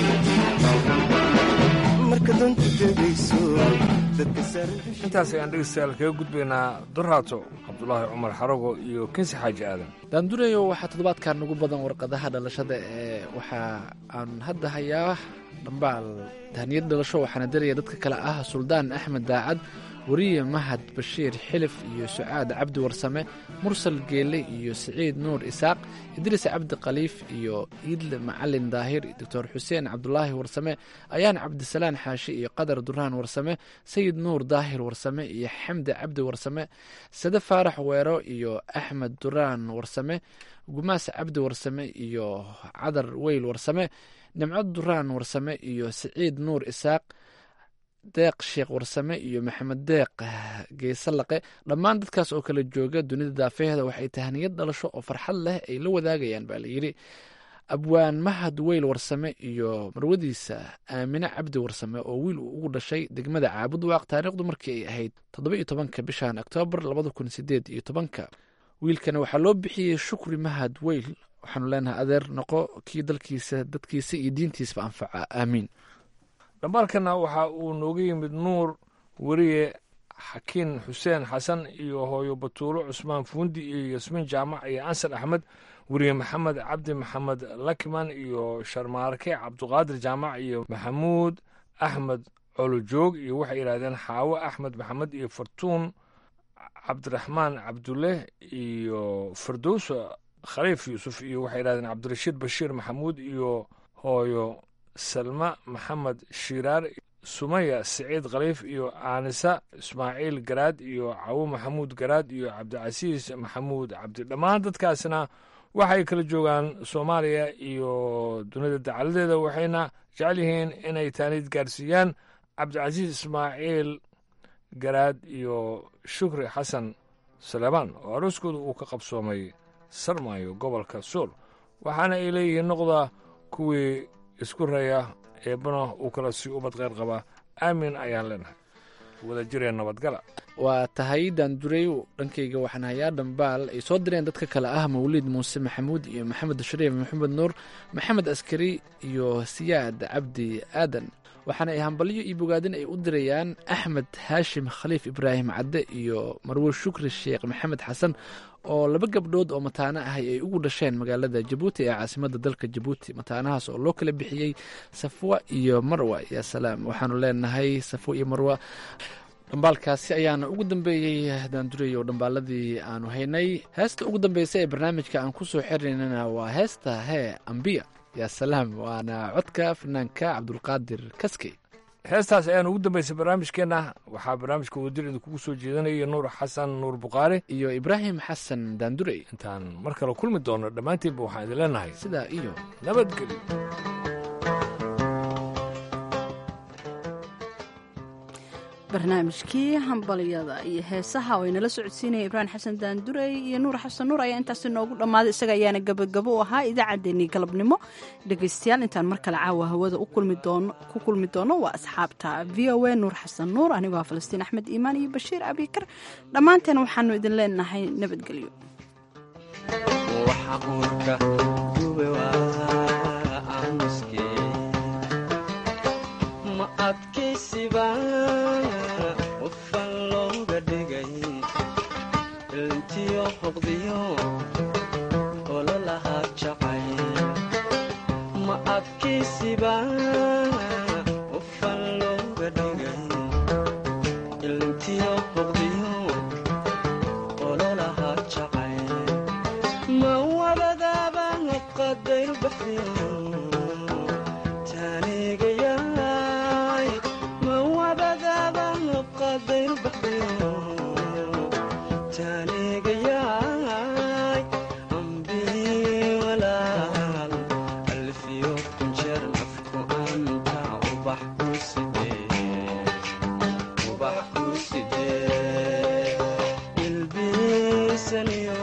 marka doontu degayso dadka saaran dusheeda. intaas ayaan dhegeystayaal kaga gudbaynaa duraato cabdulaahi cumar xarago iyo kinsi xaaji aadan. daandureyo waxaa toddobaadkan ugu badan warqadaha dhalashada ee waxa aan hadda hayaa dhambaal tahniyad dhalasho waxaana daraya dadka kale ah suldaan axmed daacad wariye mahad bashiir xilif iyo sucaad cabdi warsame mursal geele iyo siciid nuur isaaq idriis cabdi khaliif iyo iidle macalin daahir doctor xuseen cabdulaahi warsame ayaan cabdisalaan xaashi iyo qadar duraan warsame sayid nuur daahir warsame iyo xamdi cabdi warsame sade faarax weero iyo axmed duraan warsame gumaas cabdi warsame iyo cadar weyl warsame nimco duraan warsame iyo siciid nuur isaaq deeq sheekh warsame iyo maxamed deeq geesalaqe dhammaan dadkaas oo kala jooga dunida daafeheeda waxay tahniyad dhalasho oo farxad leh ay la wadaagayaan baa layidhi abwaan mahad weyl warsame iyo marwadiisa aamine cabdi warsame oo wiil uu ugu dhashay degmada caabud waaq taariikhdu markii ay ahayd 17 bishan oktoobar 2018 wiilkana waxaa loo bixiyey shukri mahad weyl waxaanu leenahay adeer noqo kii dalkiisa dadkiisa iyo diintiisba anfaca aamiin. dhambaalkana waxa uu nooga yimid nuur weriye xakiin xuseen xasan iyo hooyo batuulo cusmaan fuundi iyo yasmiin jaamac iyo ansar axmed weriye maxamed cabdi maxamed lakiman iyo sharmaarke cabduqaadir jaamac iyo maxamuud axmed colojoog iyo waxay yidhahdeen xaawo axmed maxamed iyo fartuun cabdiraxmaan cabdulle iyo firdowso khaliif yuusuf iyo waxay yidhahdeen cabdirashiid bashiir maxamuud iyo hooyo salma maxamed shiiraar sumaya siciid khaliif iyo aanisa ismaaciil garaad iyo cawo maxamuud garaad iyo cabdicasiis maxamuud cabdi dhammaan dadkaasna waxay kala joogaan soomaaliya iyo dunida dacaladeeda waxayna jecel yihiin inay taaniid gaarsiiyaan cabdicasiis ismaaciil garaad iyo shukri xasan saleebaan oo arooskooda uu ka qabsoomay sarmaayo gobolka sool waxaana ay leeyihiin noqda kuwii isku raya eebbana uu kala sii ubad kheyr qabaa aamin ayaan leenahay wada jireen nabadgala waa tahay daanduray dhankayga waxaan hayaa dhambaal ay soo direen dadka kale ah mawliid muuse maxamuud iyo maxamed shariif maxamed nuur maxamed askari iyo siyaad cabdi aadan waxaana ay hambalyo iyo bogaadin ay u dirayaan axmed haashim khaliif ibraahim cadde iyo marwe shukri sheekh maxamed xasan oo laba gabdhood oo mataano ahay ay ugu dhasheen magaalada jabuuti ee caasimadda dalka jabuuti mataanahaas oo loo kala bixiyey safwa iyo marwa yaa salaam waxaanu leenahay safwa iyo marwa dhambaalkaasi ayaana ugu dambeeyey daanduray oo dhambaaladii aanu haynay heesta ugu dambeysa ee barnaamijka aan ku soo xiriynana waa heesta hee ambiya yaa salaam waana codka fanaanka cabdulqaadir kaskey heestaas ayaan ugu dambaysay barnaamijkeenna waxaa barnaamijka wadajir idinkugu soo jeedanaya nuur xasan nuur bukhaari iyo ibraahim xasan daandurey intaan mar kale kulmi doono dhammaantiinba waxaan idin leenahay sidaa iyo nabadgelyo barnaamijkii hambalyada iyo heesaha oo inala socodsiinaya ibraahim xasan daandurey iyo nuur xasan nuur ayaa intaasi noogu dhammaaday isaga ayaana gabagabo u ahaa idaacaddeenii galabnimo dhegaystayaal intaan mar kale caawa hawada ku kulmi doono waa asxaabta v o a nuur xasan nuur anigoo falastiin axmed iimaan iyo bashiir abikar dhammaanteen waxaanu idin leenahay nabadgelyo ufan looga dhigay ilntiyo hoqdiyo ololahaa jacay ma adkaysiba ufan looga dhigay ilntiyo hoqdiyo ololahaa jacay ma wabadaaba qadayr baxdiyo taanigayaay ma wabadaaba qadayr baxdiyo taanigayaay ambii walaal alfiyo kunjeer nafku anta ubax ku sidee ilbiisaniyo